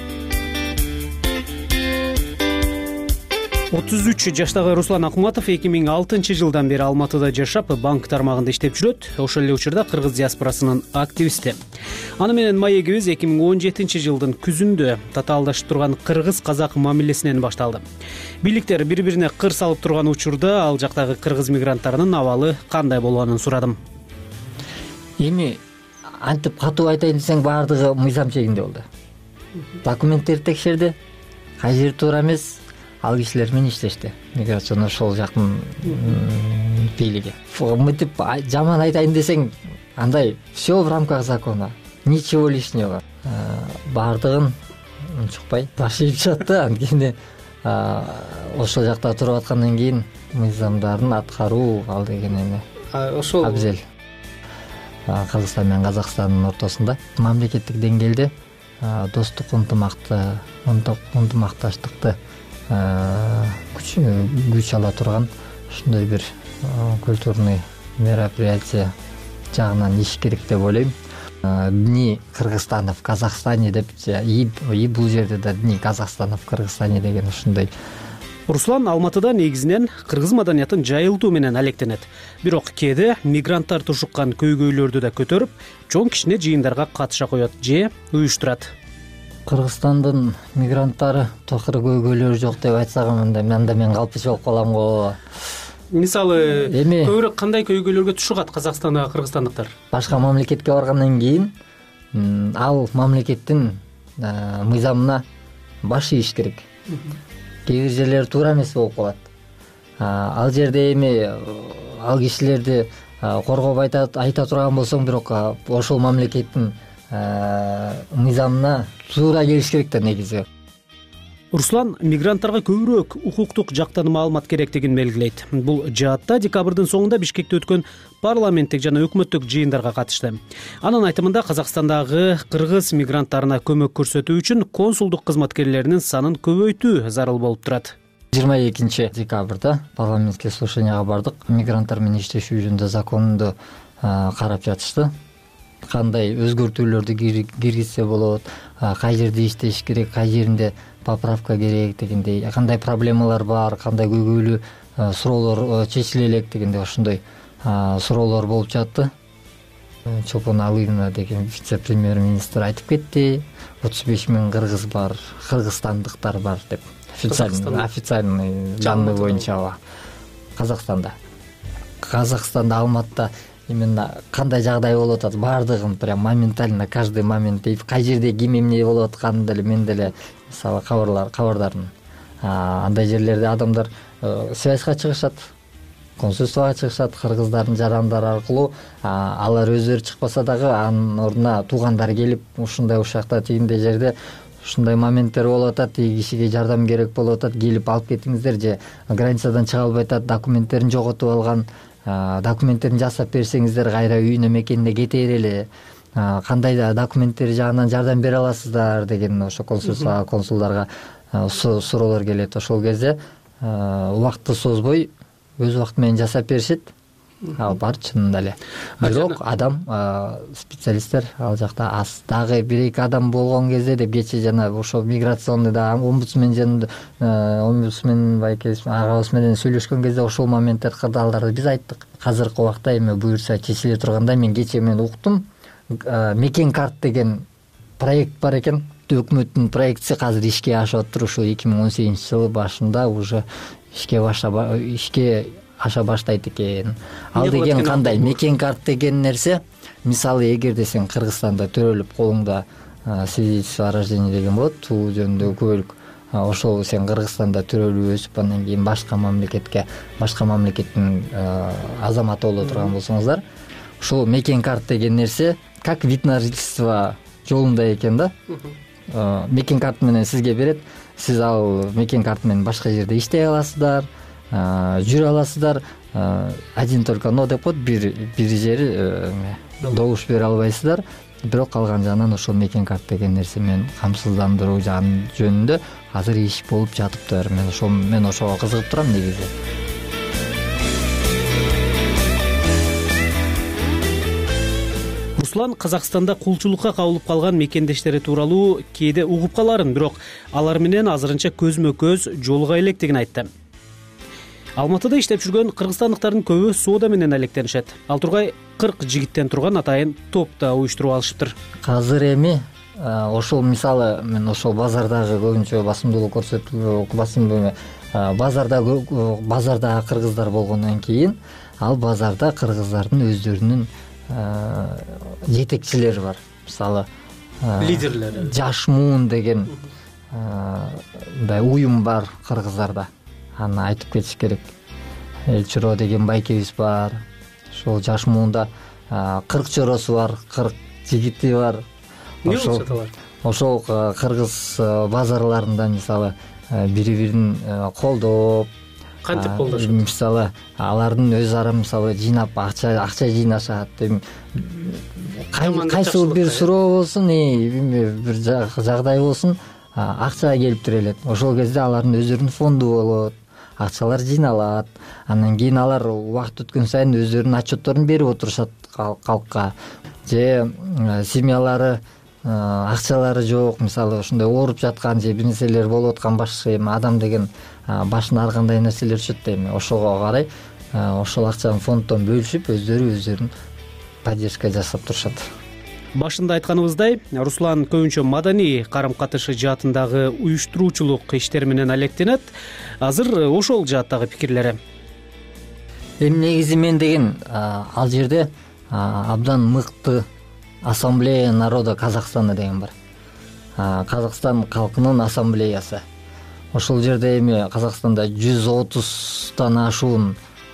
33 жаштагы Руслан Ахматов 2006 жылдан бери Алматыда жашап, банк тармагында иштеп жүрөт. Ошол эле учурда кыргыз диаспорасынын активисти. Аны менен маегибиз 2017 жылдын күзүндө татаалдашып турган кыргыз-казак мамилесинен башталды. Бийликтер бири-бирине кыр салып турган учурда ал жактагы кыргыз мигранттарынын абалы кандай болгонун сурадым. Эми антип катуу айтайын десең, баардыгы мыйзам чегинде болду. Документтерди текшерди, кай жери туура эмес, ал кишилер менен иштешти. Миграцион ошол жактын бийлиги. Мынтип жаман айтайын десең, андай все в рамках закона, ничего лишнего. Баардыгын унчукпай ташыйып жатты. Анткени ошол жакта туруп аткандан кийин мыйзамдарын аткаруу ал деген эме ошол абзел. Кыргызстан менен Казакстандын ортосунда мамлекеттик деңгээлде достук ынтымакташтыкты күч ала турган ушундай бир культурный мероприятие жагынан иш керек деп ойлойм. Дни Кыргызстана в Казахстане деп, и бул жерде да Дни Казахстана в Кыргызстане деген ушундай. Руслан Алматыда негизинен кыргыз маданиятын жайылтуу менен алектенет. Бирок кээде мигранттар тушуккан көйгөйлөрдү да көтөрүп, чоң кичине жыйындарга катыша коет же уюштурат. Кыргызстандын мигранттары токыр көйгөйлөрү жок деп айтсак, анда мен калпыч болуп калам го. Мисалы, көбүрөөк кандай көйгөйлөргө тушугат Казакстандагы кыргызстандыктар? Башка мамлекетке баргандан кийин ал мамлекеттин мыйзамына баш ийиш керек. Кээ бир жерлер туура эмес болуп калат. Ал жерде эми ал кишилерди коргоп айта турган болсоң, бирок ошол мамлекеттин мыйзамына туура келиш керек да негизи. Руслан мигранттарга көбүрөөк укуктук жактан маалымат керектигин белгилейт. Бул жаатта декабрдын соңунда Бишкекте өткөн парламенттик жана өкмөттүк жыйындарга катышты. Анын айтымында Казакстандагы кыргыз мигранттарына көмөк көрсөтүү үчүн консулдук кызматкерлеринин санын көбөйтүү зарыл болуп турат. 22 декабрда парламентке слушанияга бардык. Мигранттар менен иштешүү жөнүндө законду карап жатышты. Кандай өзгөртүүлөрдү киргизсе болот, кай жерде иштеш керек, кай жеринде поправка керек дегендей, кандай проблемалар бар, кандай көйгөйлүү суроолор чечиле элек дегендей ошондой суроолор болуп жатты. Чопон Алыйна деген вице-премьер-министр айтып кетти, 35 000 кыргыз бар, кыргызстандыктар бар деп. Официальный данный боюнча Казакстанда. Алматыда именно кандай жагдай болуп атат баардыгын прям моментально каждый момент кай жерде ким эмне болуп атканын деле мен деле мисалы кабардармын. Андай жерлерде адамдар связьга чыгышат, консульствого чыгышат, кыргыздардын жарандары аркылуу, алар өздөрү чыкпаса дагы анын ордуна туугандары келип ушундай ушакта тигиндей жерде ушундай моменттер болуп атат, тиги кишиге жардам керек болуп атат, келип алып кетиңиздер, же границадан чыга албай атат, документтерин жоготуп алган, документтерин жасап берсеңиздер кайра үйүнө мекенине кете берели, кандай документтери жагынан жардам бере аласыздар деген ошо консулдарга суроолор келет. Ошол кезде убакытты созбой өз убакыты менен жасап беришет. Бар чынында эле. Бирок адам, специалисттер ал жакта аз. Дагы 1-2 адам болгон кезде деп кечээ жана ошо миграционный да омбудсмен агабыз менен сүйлөшкөн кезде ошол моменттер кырдаалдарды биз айттык. Азыркы убакта эми буюрса чечиле тургандай мен кечээ мен уктум. Мекен карт деген проект бар экен. Өкмөттүн проектиси азыр ишке ашып атыптыр. Ушу 2018-жылы башында уже ишке аша баштайт экен. Ал деген кандай? Мекен карт деген нерсе, мисалы эгерде сен Кыргызстанда төрөлүп колуңда свидетельство о рождении деген болот, туу жөнүндө күбөлүк. Ошол сен Кыргызстанда төрөлүп өсүп андан кийин башка мамлекеттин азаматы боло турган болсоңуздар, ошол мекен карт деген нерсе как вид на жительство жолунда экен да. Мекен карт менен сизге берет. Сиз ал мекен карт менен башка жерде иштей аласыздар, жүрө аласыздар. Один только но деп коет, бир жери добуш бере албайсыздар. Бирок калган жагынан ошол мекен карт деген нерсе менен камсыздандыруу жөнүндө азыр иш болуп жатыптыр. Мен ошого кызыгып турам негизи. Руслан Казакстанда кулчулукка кабылып калган мекендештери тууралуу кээде угуп каларын, бирок алар менен азырынча көзмө-көз жолуга электигин айтты. Алматыда иштеп жүргөн кыргызстандыктардын көбү соода менен алектенишет. Ал тургай 40 жигиттен турган атайын топ да уюштуруп алышыптыр. Азыр эми ошол мисалы мен ошол базардагы көбүнчө басымдуулук көрсөтүп базарда кыргыздар болгондон кийин ал базарда кыргыздардын өздөрүнүн жетекчилери бар. Мисалы лидерлери. Жаш муун деген мындай уюм бар кыргыздарда. Аны айтып кетиш керек. Элчиро деген байкебиз бар. Ошол жаш муунда 40 чоросу бар, 40 жигити бар. Ошол кыргыз базарларында мисалы бири-бирин колдоп, кантип колдошот? Мисалы алардын өз ара мисалы жыйнап акча жыйнашат. Кайсы бир суроо болсун, бир жагдай болсун, акча келип турелет. Ошол кезде алардын өздөрүнүн фонду болот. Акчалар жыйналат. Андан кийин алар убакыт өткөн сайын өздөрүнүн отчетторун берип отурушат калкка. Же семьялары акчалары жок, мисалы ошондой ооруп жаткан же бир нерселер болуп аткан башка адам деген башына ар кандай нерселер түшөт да эми. Ошого карай ошол акчаны фонддон бөлүшүп өздөрүнүн поддержка жасап турушат. Башында айтканыбыздай, Руслан көбүнчө маданий карым-катышы жаатындагы уюштуруучулук иштери менен алектенет. Азыр ошол жааттагы пикирлери. Эми негизи мен деген ал жерде абдан мыкты Ассамблея народа Казахстана деген бар. Казакстан калкынын ассамблеясы. Ошол жерде эми Казакстанда 130тан ашуун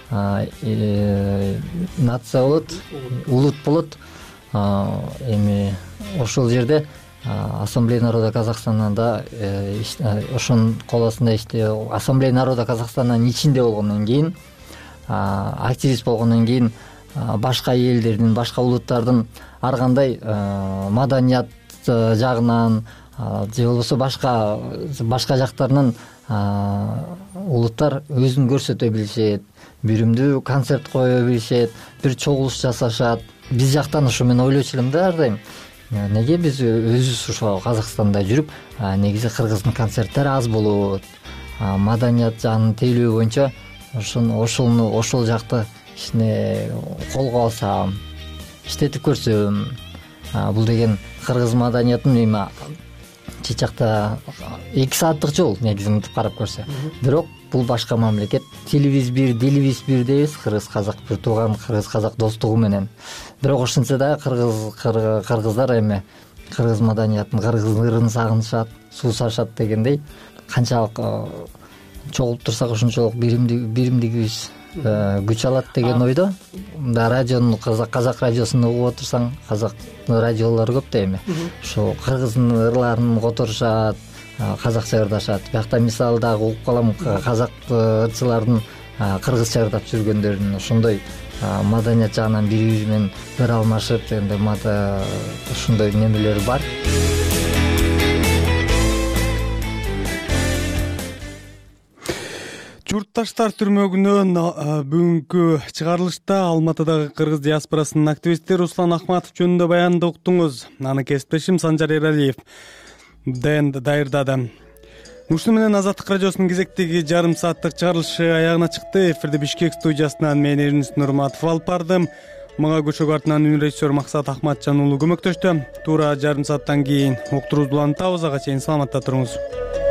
нация болот, улут болот. Эми ошол жерде Ассамблея народа Казахстанында ошонун кол астында Ассамблея народа Казахстанынын ичинде болгондон кийин, активист болгондон кийин башка элдердин, башка улуттардын ар кандай маданият жагынан же болбосо башка жактарынан улуттар өзүн көрсөтө билишет, бүрүмдүү концерт кое билишет, бир чогулуш жасашат. Биз жактан ушу мен ойлочу элем да ар дайым. Неге биз өзүбүз ушул Казакстанда жүрүп, негизи кыргыздын концерттери аз болот. Маданият жагын тейлөө боюнча ошол жакты ишине колго алсам, иштетип көрсөм, бул деген кыргыз маданиятын эми Чычакта 2 сааттык жол негизи мынтип карап көрсө. Бирок бул башка мамлекет. Тилибиз бир, дилибиз бир дейбиз. Кыргыз казак бир тууган, кыргыз казак достугу менен. Бирок ошентсе да кыргыздар эми кыргыз маданиятын, кыргыз ырын сагынышат, суусашат дегендей. Канчалык чогулуп турсак ошончолук биримдигибиз күч алат деген ойдо. Мында радионун казак радиосун угуп отурсаң, казак радиолору көп да эми. Ошо кыргыздын ырларын которушат, казакча ырдашат. Биякта мисалы дагы угуп калам казак ырчылардын кыргызча ырдап жүргөндөрүн, ошондой маданият жагынан бири-бири менен ыр алмашып дегенде ошондой немелер бар. Журтташтар түрмөгүнөн бүгүнкү чыгарылышта Алматыдагы кыргыз диаспорасынын активисти Руслан Ахматов жөнүндө баянды уктуңуз. Аны кесиптешим Санжар Эралиев даярдады. Ушуну менен Азаттык радиосунун кезектеги жарым сааттык чыгарылышы аягына чыкты. Эфирде Бишкек студиясынан мен Эринис Нурматов алып бардым. Мага көчөгө артынан үн режиссер Максат Ахматжан уулу көмөктөштү. Туура жарым сааттан кийин уктуруубузду улантабыз. Ага чейин саламатта туруңуз.